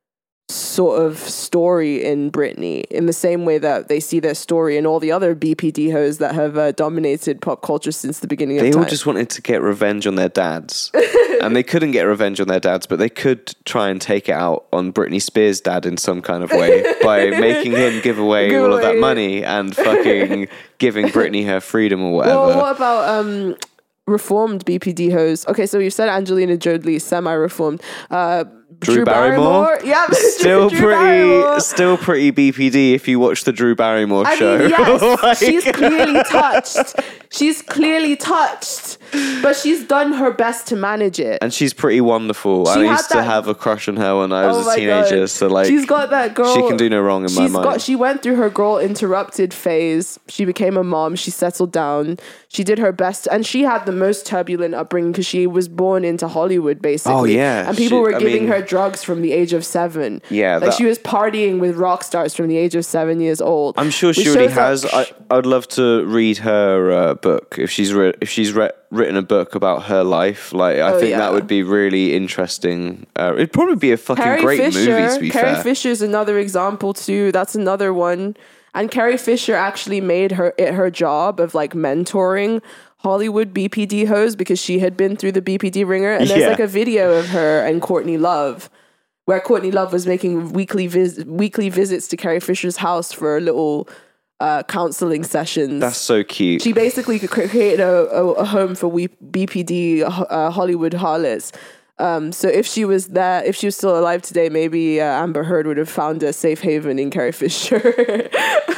sort of story in Britney, in the same way that they see their story in all the other BPD hoes that have dominated pop culture since the beginning of time. They all just wanted to get revenge on their dads. And they couldn't get revenge on their dads, but they could try and take it out on Britney Spears' dad in some kind of way by making him give away all of that money and fucking giving Britney her freedom or whatever. Well, what about reformed BPD hoes? Okay, so you said Angelina Jolie, semi-reformed. Drew Barrymore? Yep. Still pretty BPD if you watch the Drew Barrymore show. I mean, yes, like, she's clearly touched. She's clearly touched, but she's done her best to manage it. And she's pretty wonderful. I used to have a crush on her when I was a teenager. God. So like, she's got that girl. She can do no wrong in my mind. She went through her girl interrupted phase. She became a mom. She settled down. She did her best, and she had the most turbulent upbringing because she was born into Hollywood, basically. Oh yeah, and people were giving her drugs from the age of 7. Yeah, like she was partying with rock stars from the age of 7 years old. I'm sure she already has. I'd love to read her book if she's written a book about her life. Like I think that would be really interesting. It'd probably be a fucking great movie. To be fair, Carrie Fisher's another example too. That's another one. And Carrie Fisher actually made her job of like mentoring Hollywood BPD hoes because she had been through the BPD ringer. And there's like a video of her and Courtney Love where Courtney Love was making weekly visits to Carrie Fisher's house for little counseling sessions. That's so cute. She basically created a home for BPD Hollywood harlots. So if she was still alive today, maybe Amber Heard would have found a safe haven in Carrie Fisher.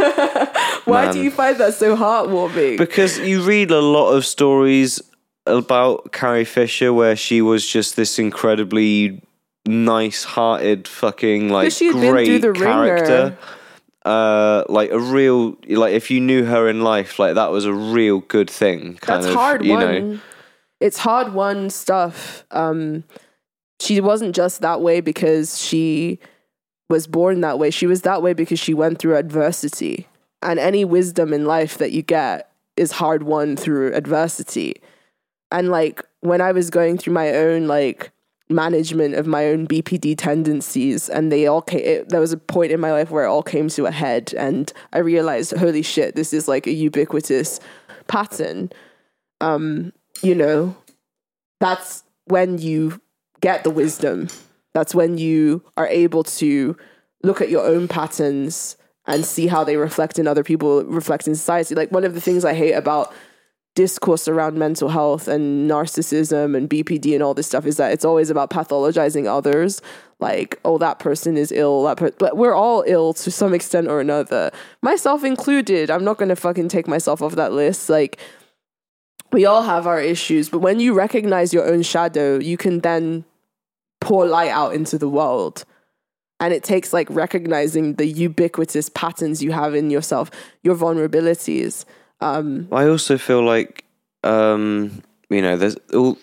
Why do you find that so heartwarming? Because you read a lot of stories about Carrie Fisher where she was just this incredibly nice-hearted fucking like great character. Like a real, like if you knew her in life, like that was a real good thing. That's hard won. It's hard won stuff. She wasn't just that way because she was born that way. She was that way because she went through adversity. And any wisdom in life that you get is hard won through adversity. And like when I was going through my own like management of my own BPD tendencies, and they all came, there was a point in my life where it all came to a head, and I realized, holy shit, this is like a ubiquitous pattern. You know, that's when you get the wisdom. That's when you are able to look at your own patterns and see how they reflect in other people, reflect in society. Like one of the things I hate about discourse around mental health and narcissism and BPD and all this stuff is that it's always about pathologizing others. Like, oh, that person is ill. But we're all ill to some extent or another, myself included. I'm not going to fucking take myself off that list. Like, we all have our issues, but when you recognize your own shadow, you can then pour light out into the world. And it takes like recognizing the ubiquitous patterns you have in yourself, your vulnerabilities. I also feel like, you know, there's all,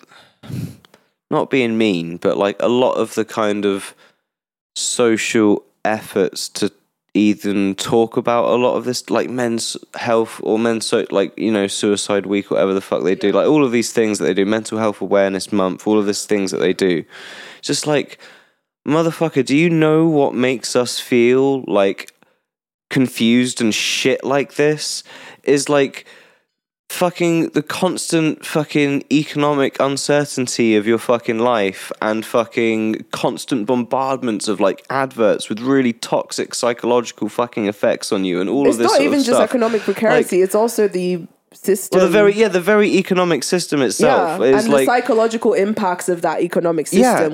not being mean, but like a lot of the kind of social efforts to even talk about a lot of this, like men's health or men's, like, you know, suicide week, whatever the fuck they do, like all of these things that they do, mental health awareness month, all of these things that they do. It's just like, motherfucker, do you know what makes us feel like confused and shit like this? Is like fucking the constant fucking economic uncertainty of your fucking life and fucking constant bombardments of like adverts with really toxic psychological fucking effects on you and all of this sort of stuff. It's not even just economic precarity, like, it's also the system. Well, the very economic system itself is and like the psychological impacts of that economic system.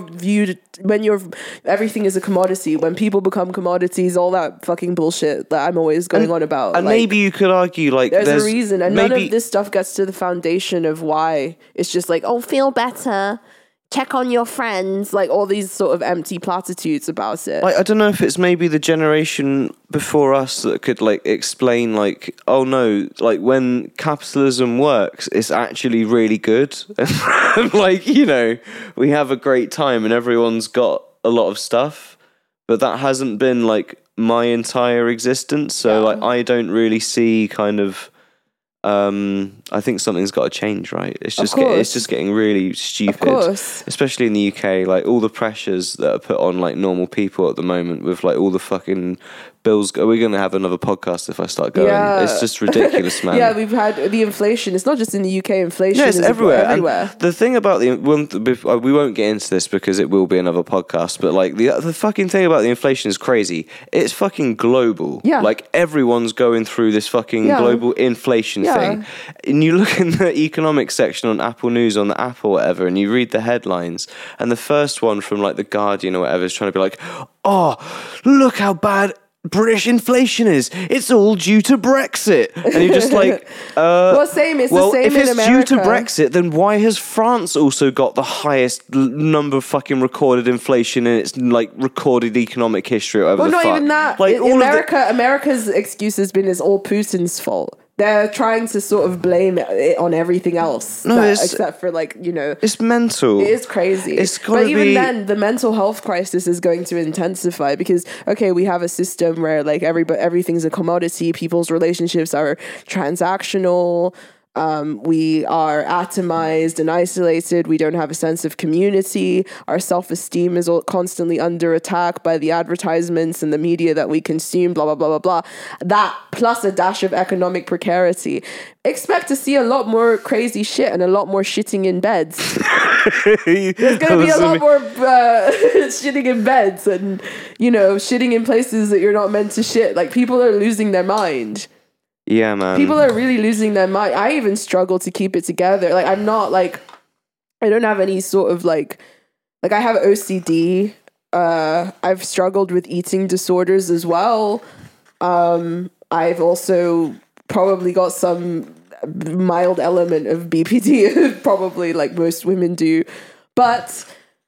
When everything is a commodity, when people become commodities, all that fucking bullshit that I'm always going on about. And like, maybe you could argue like there's a reason, and none of this stuff gets to the foundation of why. It's just like, oh, feel better, check on your friends, like all these sort of empty platitudes about it. Like, I don't know if it's maybe the generation before us that could like explain like, oh no, like when capitalism works, it's actually really good. And like, you know, we have a great time and everyone's got a lot of stuff, but that hasn't been like my entire existence. So like, I don't really see kind of I think something's got to change, right? It's just course. it's just getting really stupid, Of course. especially in the UK. Like all the pressures that are put on like normal people at the moment, with like all the fucking bills. We're gonna have another podcast if I start going. Yeah. It's just ridiculous, man. Yeah, we've had the inflation. It's not just in the UK. Inflation Yeah, it's is everywhere. everywhere. And the thing about we won't get into this because it will be another podcast. But like the fucking thing about the inflation is crazy. It's fucking global. Yeah. Like everyone's going through this fucking global inflation thing. And you look in the economics section on Apple News on the app or whatever, and you read the headlines, and the first one from like the Guardian or whatever is trying to be like, "Oh, look how bad British inflation is. It's all due to Brexit." And you're just like, Well, same. It's the same if in it's America. due to Brexit, then why has France also got the highest number of fucking recorded inflation in its like recorded economic history or whatever Well, the not fuck? even that. Like In all America, America's excuse has been it's all Putin's fault. They're trying to sort of blame it on everything else, except for like, you know, it's mental. it is crazy. It's gotta but even be- then, the mental health crisis is going to intensify because, okay, we have a system where like everything's a commodity. People's relationships are transactional. We are atomized and isolated. We don't have a sense of community. Our self-esteem is constantly under attack by the advertisements and the media that we consume, blah, blah, blah, blah, blah. That plus a dash of economic precarity. Expect to see a lot more crazy shit and a lot more shitting in beds. There's going to be a lot more shitting in beds and, you know, shitting in places that you're not meant to shit. Like, people are losing their mind. Yeah, man. People are really losing their mind. I even struggle to keep it together. Like, I'm not like, I don't have any sort of like I have OCD. I've struggled with eating disorders as well. I've also probably got some mild element of BPD, probably like most women do. But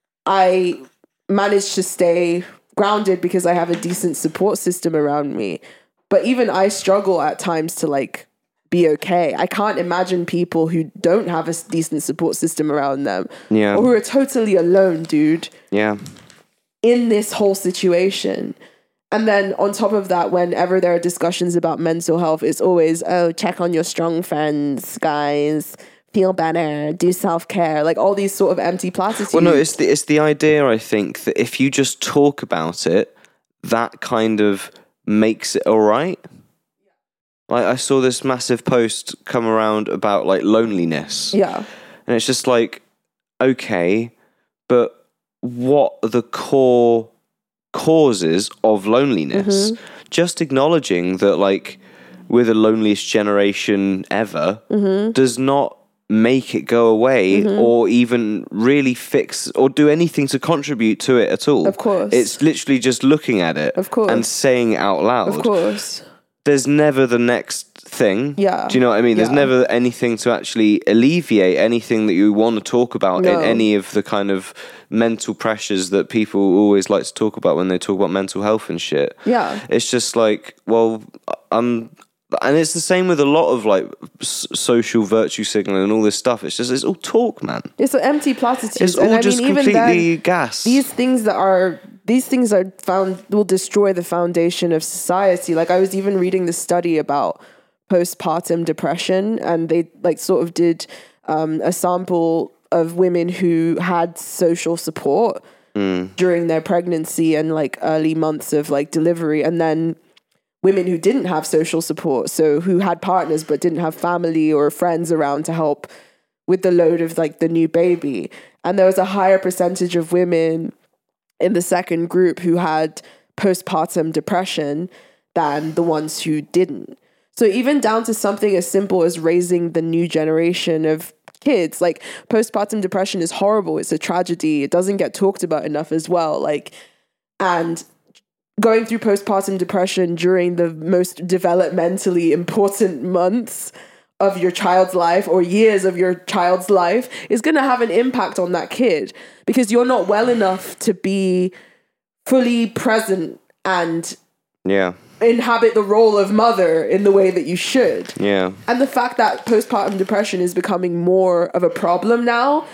I managed to stay grounded because I have a decent support system around me. But even I struggle at times to like be okay. I can't imagine people who don't have a decent support system around them. Yeah. Or who are totally alone, dude. Yeah. In this whole situation. And then on top of that, whenever there are discussions about mental health, it's always, oh, check on your strong friends, guys. Feel better, do self-care, like all these sort of empty platitudes. Well, no, it's the idea, I think, that if you just talk about it, that kind of makes it all right. Like, I saw this massive post come around about like loneliness. Yeah. And it's just like, okay, but what are the core causes of loneliness? Mm-hmm. Just acknowledging that, like, we're the loneliest generation ever does not make it go away or even really fix or do anything to contribute to it at all. Of course. It's literally just looking at it Of course. and saying it out loud. Of course. There's never the next thing. Yeah. Do you know what I mean? There's Yeah. never anything to actually alleviate anything that you want to talk about in any of the kind of mental pressures that people always like to talk about when they talk about mental health and shit. Yeah. It's just like, well, and it's the same with a lot of like social virtue signaling and all this stuff. It's all talk, man. It's an empty platitudes. It's all just completely gas. These things are found will destroy the foundation of society. Like, I was even reading the study about postpartum depression, and they like sort of did a sample of women who had social support during their pregnancy and like early months of like delivery, and then women who didn't have social support, so who had partners but didn't have family or friends around to help with the load of like the new baby. And there was a higher percentage of women in the second group who had postpartum depression than the ones who didn't. So even down to something as simple as raising the new generation of kids, like postpartum depression is horrible. It's a tragedy. It doesn't get talked about enough as well. Like, and going through postpartum depression during the most developmentally important months of your child's life or years of your child's life is going to have an impact on that kid because you're not well enough to be fully present and inhabit the role of mother in the way that you should. Yeah. And the fact that postpartum depression is becoming more of a problem now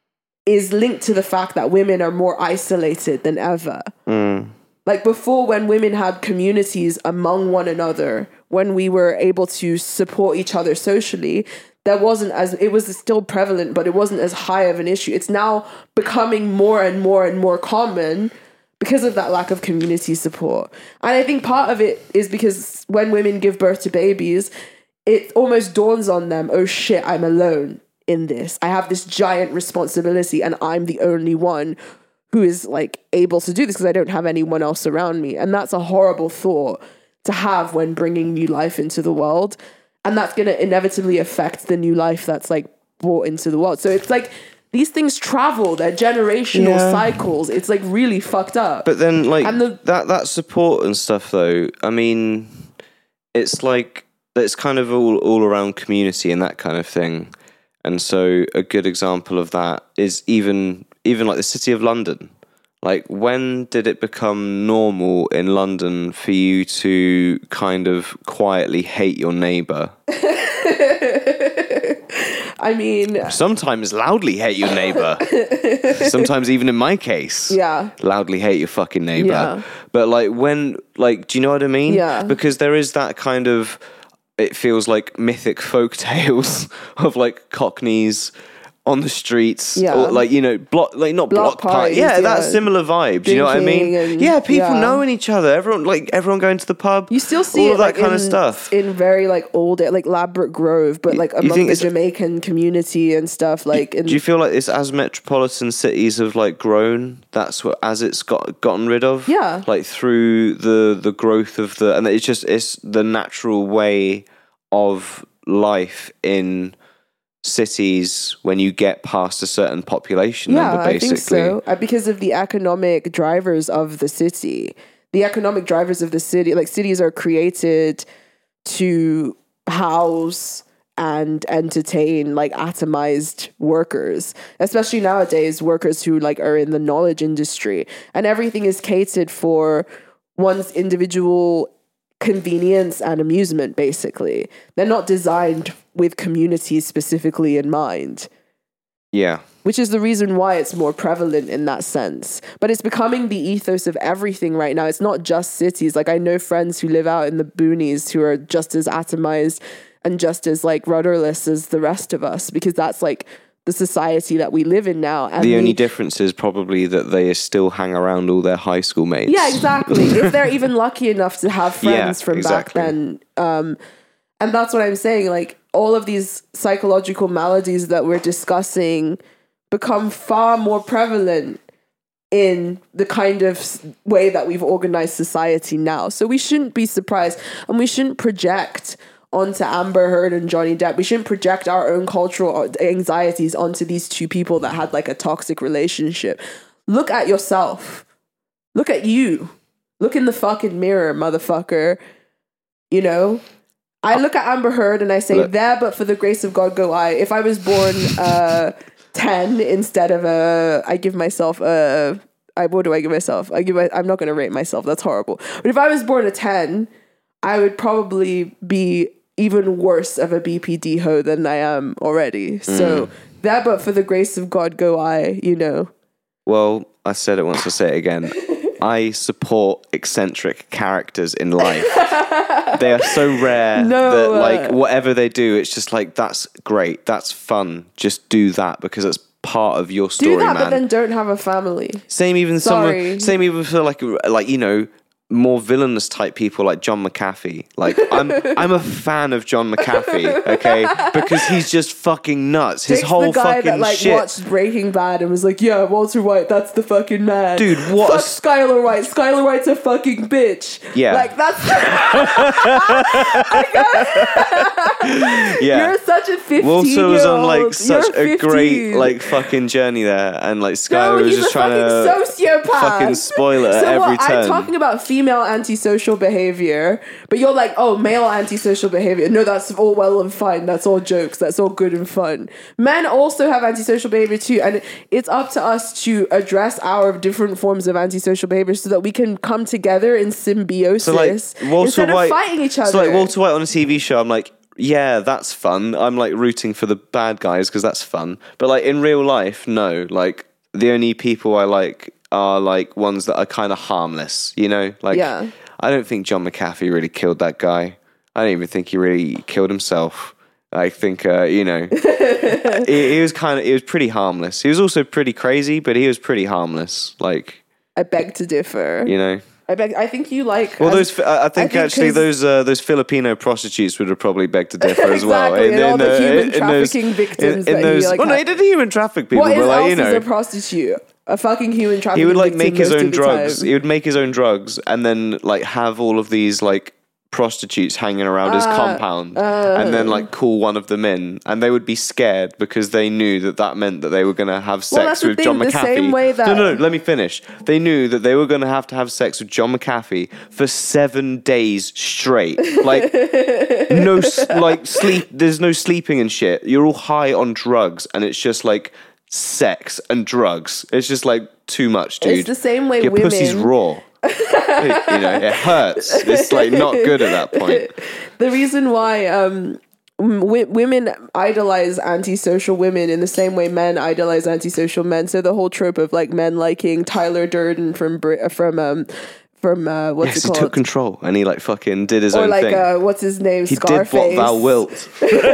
is linked to the fact that women are more isolated than ever. Like before, when women had communities among one another when we were able to support each other socially, it was still prevalent, but it wasn't as high of an issue. It's now becoming more and more and more common because of that lack of community support. And I think part of it is because when women give birth to babies, it almost dawns on them, oh shit, I'm alone in this. I have this giant responsibility and I'm the only one who is like able to do this because I don't have anyone else around me. And that's a horrible thought to have when bringing new life into the world. And that's going to inevitably affect the new life that's like brought into the world. So it's like these things travel, they're generational cycles. It's like really fucked up. But then like that support and stuff though, I mean, it's like, it's kind of all around community and that kind of thing. And so a good example of that is even like the City of London. Like, when did it become normal in London for you to kind of quietly hate your neighbour? I mean... Sometimes loudly hate your neighbour. Sometimes even in my case. Yeah. Loudly hate your fucking neighbour. Yeah. But like do you know what I mean? Yeah. Because there is that kind of... It feels like mythic folk tales of like Cockneys on the streets, or like, you know, block parties, that similar vibe. Do you know what I mean? People knowing each other, everyone going to the pub. You still see all it, of that like, kind of stuff in very like old, like Ladbroke Grove, but like among the Jamaican community and stuff. Like, do you feel like this as metropolitan cities have like grown? That's what as it's gotten rid of. Yeah, like through the growth of and it's the natural way of life in cities when you get past a certain population number, basically. I think so. Because of the economic drivers of the city. The economic drivers of the city, like cities are created to house and entertain like atomized workers, especially nowadays, workers who like are in the knowledge industry, and everything is catered for one's individual convenience and amusement. Basically, they're not designed with communities specifically in mind. Yeah. Which is the reason why it's more prevalent in that sense. But it's becoming the ethos of everything right now. It's not just cities. Like, I know friends who live out in the boonies who are just as atomized and just as like rudderless as the rest of us, because that's like the society that we live in now. And the only difference is probably that they still hang around all their high school mates. Yeah, exactly. If they're even lucky enough to have friends from back then. And that's what I'm saying. Like, all of these psychological maladies that we're discussing become far more prevalent in the kind of way that we've organized society now. So we shouldn't be surprised, and we shouldn't project onto Amber Heard and Johnny Depp. We shouldn't project our own cultural anxieties onto these two people that had like a toxic relationship. Look at yourself. Look at you. Look in the fucking mirror, motherfucker. You know? I look at Amber Heard and I say, there, but for the grace of God go I. If I was born 10 instead of I give myself what do I give myself? I'm not going to rate myself. That's horrible. But if I was born a 10, I would probably be even worse of a BPD hoe than I am already. So there, but for the grace of God go I, you know. Well, I said it once, I'll say it again. I support eccentric characters in life. They are so rare that like whatever they do, it's just like, that's great, that's fun. Just do that because it's part of your story, do that, man. But then don't have a family. Same even for like you know, more villainous type people like John McAfee. Like I'm a fan of John McAfee, okay? Because he's just fucking nuts. His whole the guy fucking that like shit. Watched Breaking Bad and was like, yeah, Walter White, that's the fucking man. Dude, what? Fuck Skylar White. Skylar White's a fucking bitch. Yeah. Like that's yeah. You're such a 15-year-old. Walter was on like such a great like fucking journey there, and like Skylar was just trying to sociopath. fucking spoil it at every turn. I'm talking about female antisocial behavior, but you're like, oh, male antisocial behavior. No, that's all well and fine. That's all jokes. That's all good and fun. Men also have antisocial behavior too, and it's up to us to address our different forms of antisocial behavior so that we can come together in symbiosis instead of fighting each other. So like Walter White on a TV show, I'm like, yeah, that's fun. I'm like rooting for the bad guys because that's fun. But like in real life, no. Like the only people I like are like ones that are kind of harmless, you know? Like, I don't think John McAfee really killed that guy. I don't even think he really killed himself. I think, he was pretty harmless. He was also pretty crazy, but he was pretty harmless. Like, I beg to differ. I think you like. Well, those Filipino prostitutes would have probably begged to differ as well. Exactly, and all the human trafficking victims that he like. Well, no, he didn't human traffic people. What but is a prostitute? A fucking human trafficking. He would like victim make his most own of the drugs. time. He would make his own drugs, and then like have all of these like prostitutes hanging around his compound, and then like call one of them in, and they would be scared because they knew that meant that they were going to have sex with John McAfee. Same way that No, let me finish. They knew that they were going to have sex with John McAfee for 7 days straight. Like no, like sleep. There's no sleeping and shit. You're all high on drugs, and it's just like sex and drugs. It's just like too much, dude. It's the same way Your women. pussy's raw. It hurts. It's like not good at that point. The reason why women idolize antisocial women in the same way men idolize antisocial men. So the whole trope of like men liking Tyler Durden from what's it called? He took control and he like fucking did his or own like thing. What's his name? He Scarface. did what thou wilt.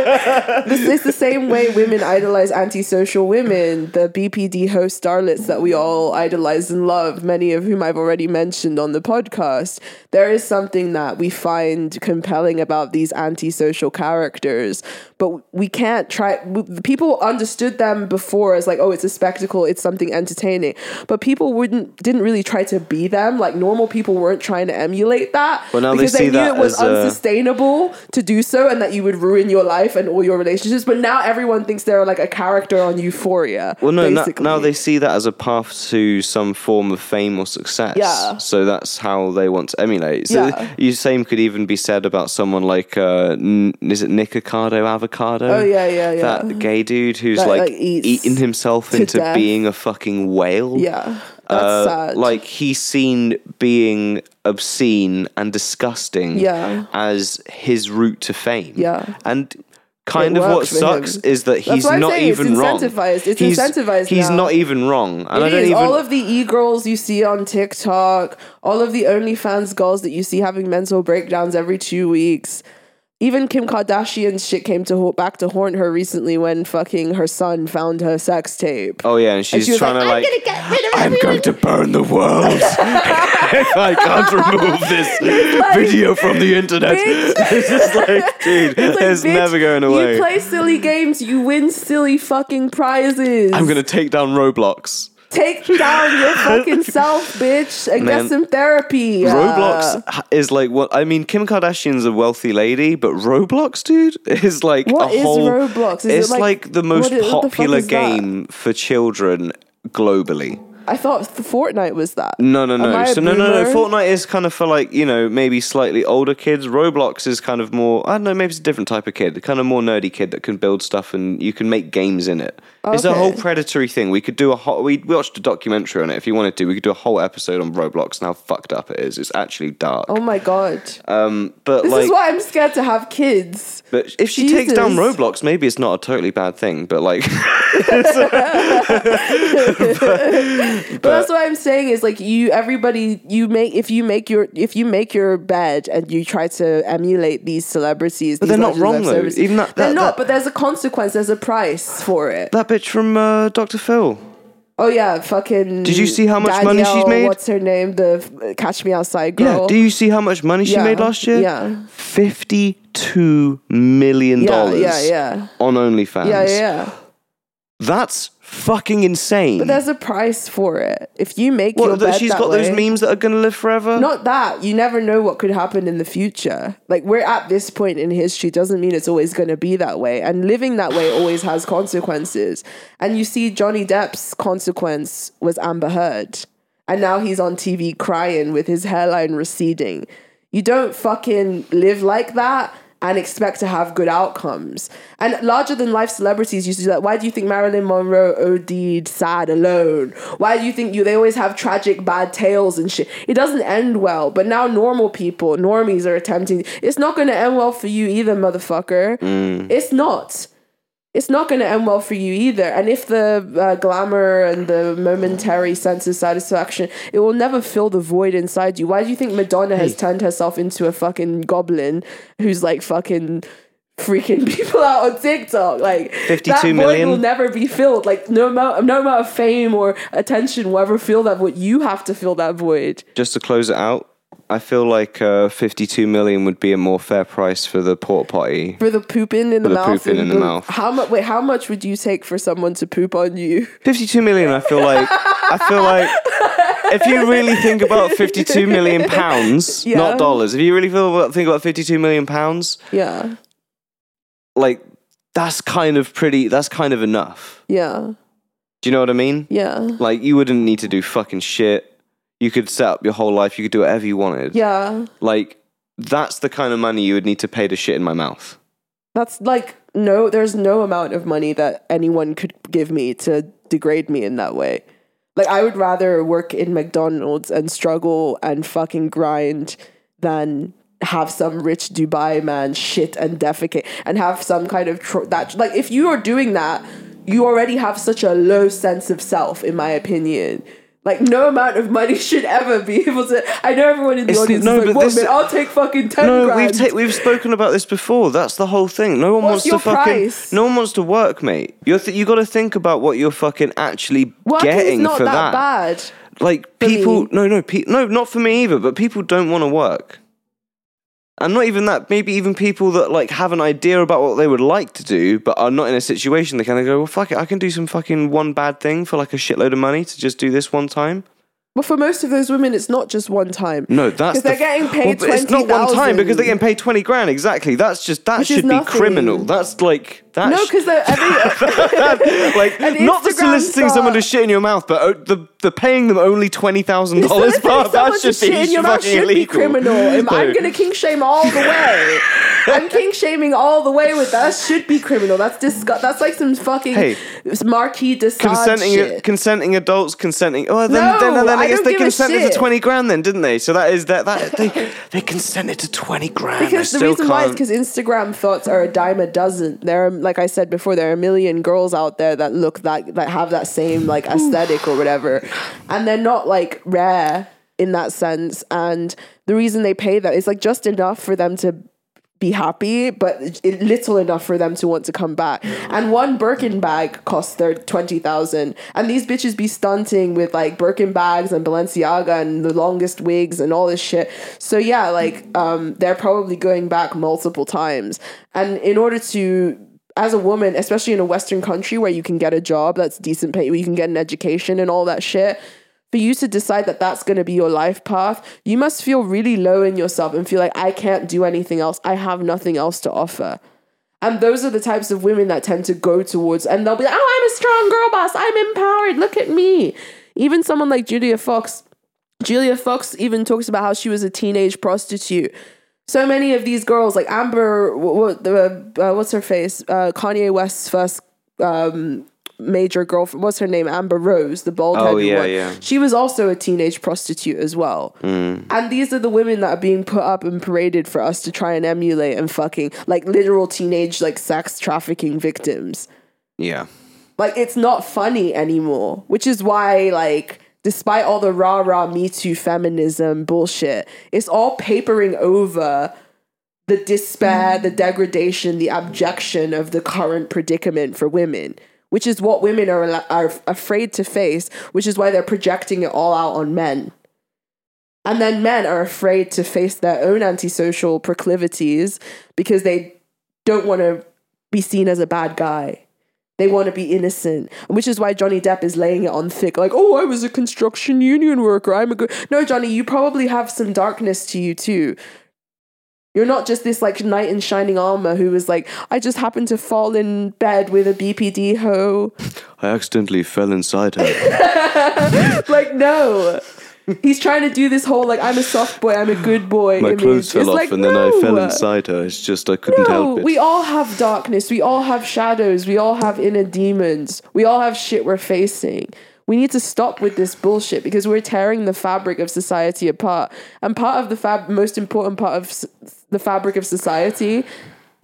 It's the same way women idolize antisocial women. The BPD host starlets that we all idolize and love, many of whom I've already mentioned on the podcast. There is something that we find compelling about these antisocial characters, but we can't try. People understood them before as like, oh, it's a spectacle, it's something entertaining. But people didn't really try to be them. Like normal people weren't trying to emulate that because they knew it was unsustainable to do so, and that you would ruin your life and all your relationships. But now everyone thinks they're like a character on Euphoria. Well, no, now they see that as a path to some form of fame or success. Yeah. So that's how they want to emulate. So the same could even be said about someone like, is it Nick Avocado? Oh, yeah. That gay dude who's that, like eats eating himself into death. being a fucking whale. Yeah. That's sad. Like he's seen being obscene and disgusting as his route to fame. Yeah. And kind of what sucks is that he's not even wrong. It's incentivized. He's now. not even wrong. And it is. All of the e-girls you see on TikTok, all of the OnlyFans girls that you see having mental breakdowns every 2 weeks. Even Kim Kardashian's shit came back to haunt her recently when fucking her son found her sex tape. Oh yeah, and she was trying to like, I'm going to burn the world if I can't remove this video from the internet. It's just like, dude, it's never going away. You play silly games, you win silly fucking prizes. I'm going to take down Roblox. Take down your fucking self, bitch, and get some therapy. Roblox is like what I mean. Kim Kardashian's a wealthy lady, but Roblox, dude, is like what is Roblox? It's like the most popular game for children globally. I thought Fortnite was that. No. No. Fortnite is kind of for like, maybe slightly older kids. Roblox is kind of more, I don't know, maybe it's a different type of kid, kind of more nerdy kid that can build stuff and you can make games in it. Okay. It's a whole predatory thing. We could do we watched a documentary on it. If you wanted to, we could do a whole episode on Roblox and how fucked up it is. It's actually dark. Oh my God. But this is why I'm scared to have kids. But if she takes down Roblox, maybe it's not a totally bad thing, but like... But that's what I'm saying is like if you make your bed and you try to emulate these celebrities, but they're not wrong though. Even they're not. But there's a consequence. There's a price for it. That bitch from Dr. Phil. Oh yeah, fucking. Did you see how much money she's made? What's her name? The Catch Me Outside girl. Yeah. Do you see how much money she made last year? Yeah. $52 million. Yeah. On OnlyFans. Yeah. That's fucking insane. But there's a price for it. If you make your bed she's got those memes that are going to live forever? Not that. You never know what could happen in the future. Like, we're at this point in history doesn't mean it's always going to be that way. And living that way always has consequences. And you see Johnny Depp's consequence was Amber Heard. And now he's on TV crying with his hairline receding. You don't fucking live like that and expect to have good outcomes. And larger than life celebrities used to do that. Why do you think Marilyn Monroe OD'd sad alone? Why do you think they always have tragic bad tales and shit? It doesn't end well. But now normal people, normies are attempting. It's not going to end well for you either, motherfucker. It's not. it's not going to end well for you either. And if the glamour and the momentary sense of satisfaction, it will never fill the void inside you. Why do you think Madonna has turned herself into a fucking goblin who's like fucking freaking people out on TikTok? Like 52 that void million will never be filled. Like no amount of fame or attention will ever fill that void. You have to fill that void. Just to close it out, I feel like 52 million would be a more fair price for the porta potty. For the pooping in the mouth. Pooping in the mouth. How much would you take for someone to poop on you? 52 million, I feel like if you really think about 52 million pounds, not dollars, if you really think about 52 million pounds, yeah, like that's kind of enough. Yeah. Do you know what I mean? Yeah. Like you wouldn't need to do fucking shit. You could set up your whole life. You could do whatever you wanted. Yeah. Like, that's the kind of money you would need to pay to shit in my mouth. That's like, there's no amount of money that anyone could give me to degrade me in that way. Like, I would rather work in McDonald's and struggle and fucking grind than have some rich Dubai man shit and defecate and have some kind of like, if you are doing that, you already have such a low sense of self, in my opinion. Like, no amount of money should ever be able to... I know everyone in the audience is like, what, man, I'll take fucking 10 grand. We've spoken about this before. That's the whole thing. No one wants to fucking... No one wants to work, mate. You got to think about what you're fucking actually getting not for that that. Bad. Like, people... No, not for me either, but people don't want to work. And not even that, maybe even people that like have an idea about what they would like to do, but are not in a situation, they kind of go, well, fuck it, I can do some fucking one bad thing for like a shitload of money to just do this one time. Well, for most of those women, it's not just one time. No, that's because they're getting paid 20,000. It's not one time because they're getting paid 20 grand. Exactly. That should be criminal. That's like that. No, because like not the soliciting someone to shit in your mouth, but the paying them only $20,000 part. That should be fucking illegal. Criminal. I'm gonna king shame all the way. I'm king shaming all the way with that. Should be criminal. That's That's like some fucking Marquis de Sade shit. Consenting adults consenting. Oh, then I guess they consented to 20 grand then, didn't they? So that is that they consented to 20 grand. Because the reason why is because Instagram thoughts are a dime a dozen. There are, like I said before, there are a million girls out there that look that have that same like aesthetic or whatever, and they're not like rare in that sense. And the reason they pay that is like just enough for them to be happy, but little enough for them to want to come back. And one Birkin bag costs their 20,000, and these bitches be stunting with like Birkin bags and Balenciaga and the longest wigs and all this shit. So yeah, like they're probably going back multiple times. And in order to, as a woman, especially in a Western country where you can get a job that's decent pay, where you can get an education and all that shit, for you to decide that that's going to be your life path, you must feel really low in yourself and feel like, I can't do anything else. I have nothing else to offer. And those are the types of women that tend to go towards, and they'll be like, oh, I'm a strong girl boss. I'm empowered. Look at me. Even someone like Julia Fox. Julia Fox even talks about how she was a teenage prostitute. So many of these girls, like Amber, what's her face? Kanye West's first major girlfriend, what's her name? Amber Rose, the bald-headed one. Yeah. She was also a teenage prostitute as well. And these are the women that are being put up and paraded for us to try and emulate and fucking, like, literal teenage, like, sex trafficking victims. Yeah. Like, it's not funny anymore, which is why, like, despite all the rah-rah Me Too feminism bullshit, it's all papering over the despair, the degradation, the abjection of the current predicament for women, which is what women are afraid to face, which is why they're projecting it all out on men. And then men are afraid to face their own antisocial proclivities because they don't want to be seen as a bad guy. They want to be innocent, which is why Johnny Depp is laying it on thick. Like, oh, I was a construction union worker. I'm a good... No, Johnny, you probably have some darkness to you too. You're not just this like knight in shining armor who was like, I just happened to fall in bed with a BPD hoe. I accidentally fell inside her. Like, no. He's trying to do this whole like, I'm a soft boy, I'm a good boy My image. clothes fell off like, and then I fell inside her. It's just I couldn't help it. We all have darkness. We all have shadows. We all have inner demons. We all have shit we're facing. We need to stop with this bullshit because we're tearing the fabric of society apart. And part of the most important part of the fabric of society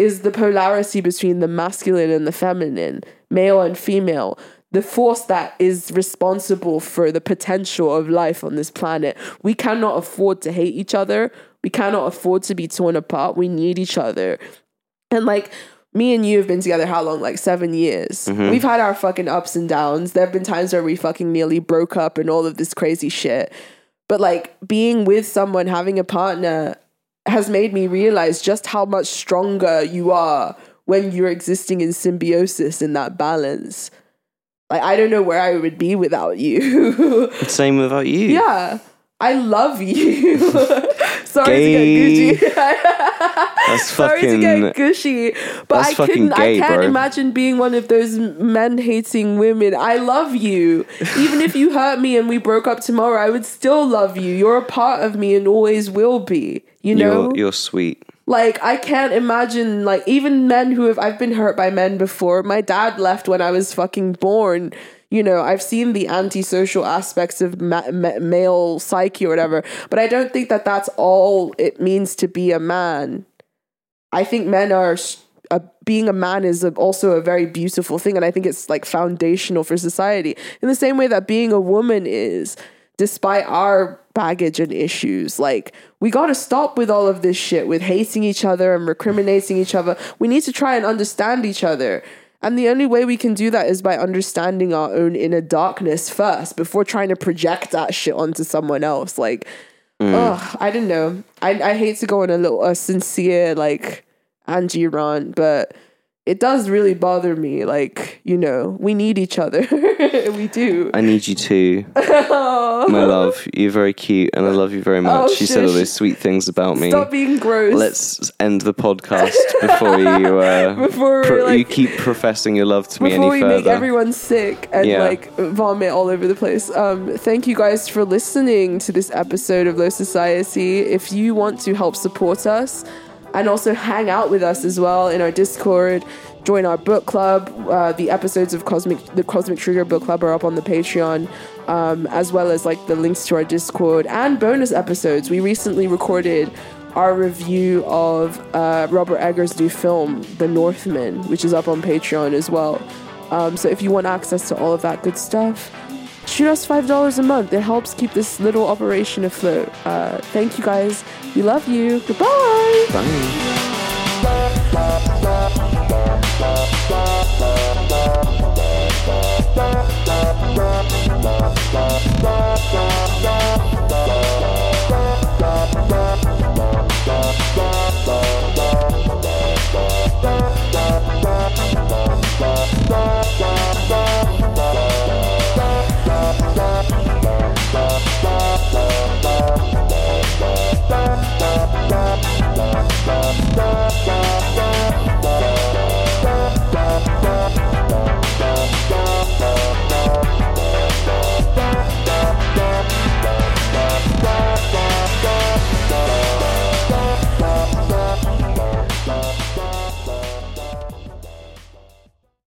is the polarity between the masculine and the feminine, male and female, the force that is responsible for the potential of life on this planet. We cannot afford to hate each other. We cannot afford to be torn apart. We need each other. And like, me and you have been together how long? Like 7 years. We've had our fucking ups and downs. There have been times where we fucking nearly broke up and all of this crazy shit. But like, being with someone, having a partner has made me realize just how much stronger you are when you're existing in symbiosis, in that balance. Like, I don't know where I would be without you. Same without you. Yeah. I love you. Sorry to get gushy. That's Sorry fucking... to get gushy. But that's fucking gay, I can't bro. imagine being one of those men-hating women. I love you. Even if you hurt me and we broke up tomorrow, I would still love you. You're a part of me and always will be. You know? You're sweet. Like, I can't imagine, like, even men who I've been hurt by men before. My dad left when I was fucking born. You know, I've seen the antisocial aspects of male psyche or whatever, but I don't think that that's all it means to be a man. I think men are... being a man is also a very beautiful thing, and I think it's, like, foundational for society. In the same way that being a woman is, despite our baggage and issues. Like, we got to stop with all of this shit, with hating each other and recriminating each other. We need to try and understand each other. And the only way we can do that is by understanding our own inner darkness first, before trying to project that shit onto someone else. Like, I don't know. I hate to go on a sincere, like, Angie rant, but it does really bother me. Like, you know, we need each other. We do. I need you too. My love, you're very cute and I love you very much. You said all those sweet things about me. Stop being gross. Let's end the podcast before you you keep professing your love to me any further. Before we make everyone sick and like vomit all over the place. Thank you guys for listening to this episode of Low Society. If you want to help support us and also hang out with us as well in our Discord, join our book club. The episodes of the Cosmic Trigger book club are up on the Patreon, as well as like the links to our Discord and bonus episodes. We recently recorded our review of Robert Eggers' new film, The Northman, which is up on Patreon as well. So if you want access to all of that good stuff, shoot us $5 a month. It helps keep this little operation afloat. Thank you guys. We love you. Goodbye. Bye.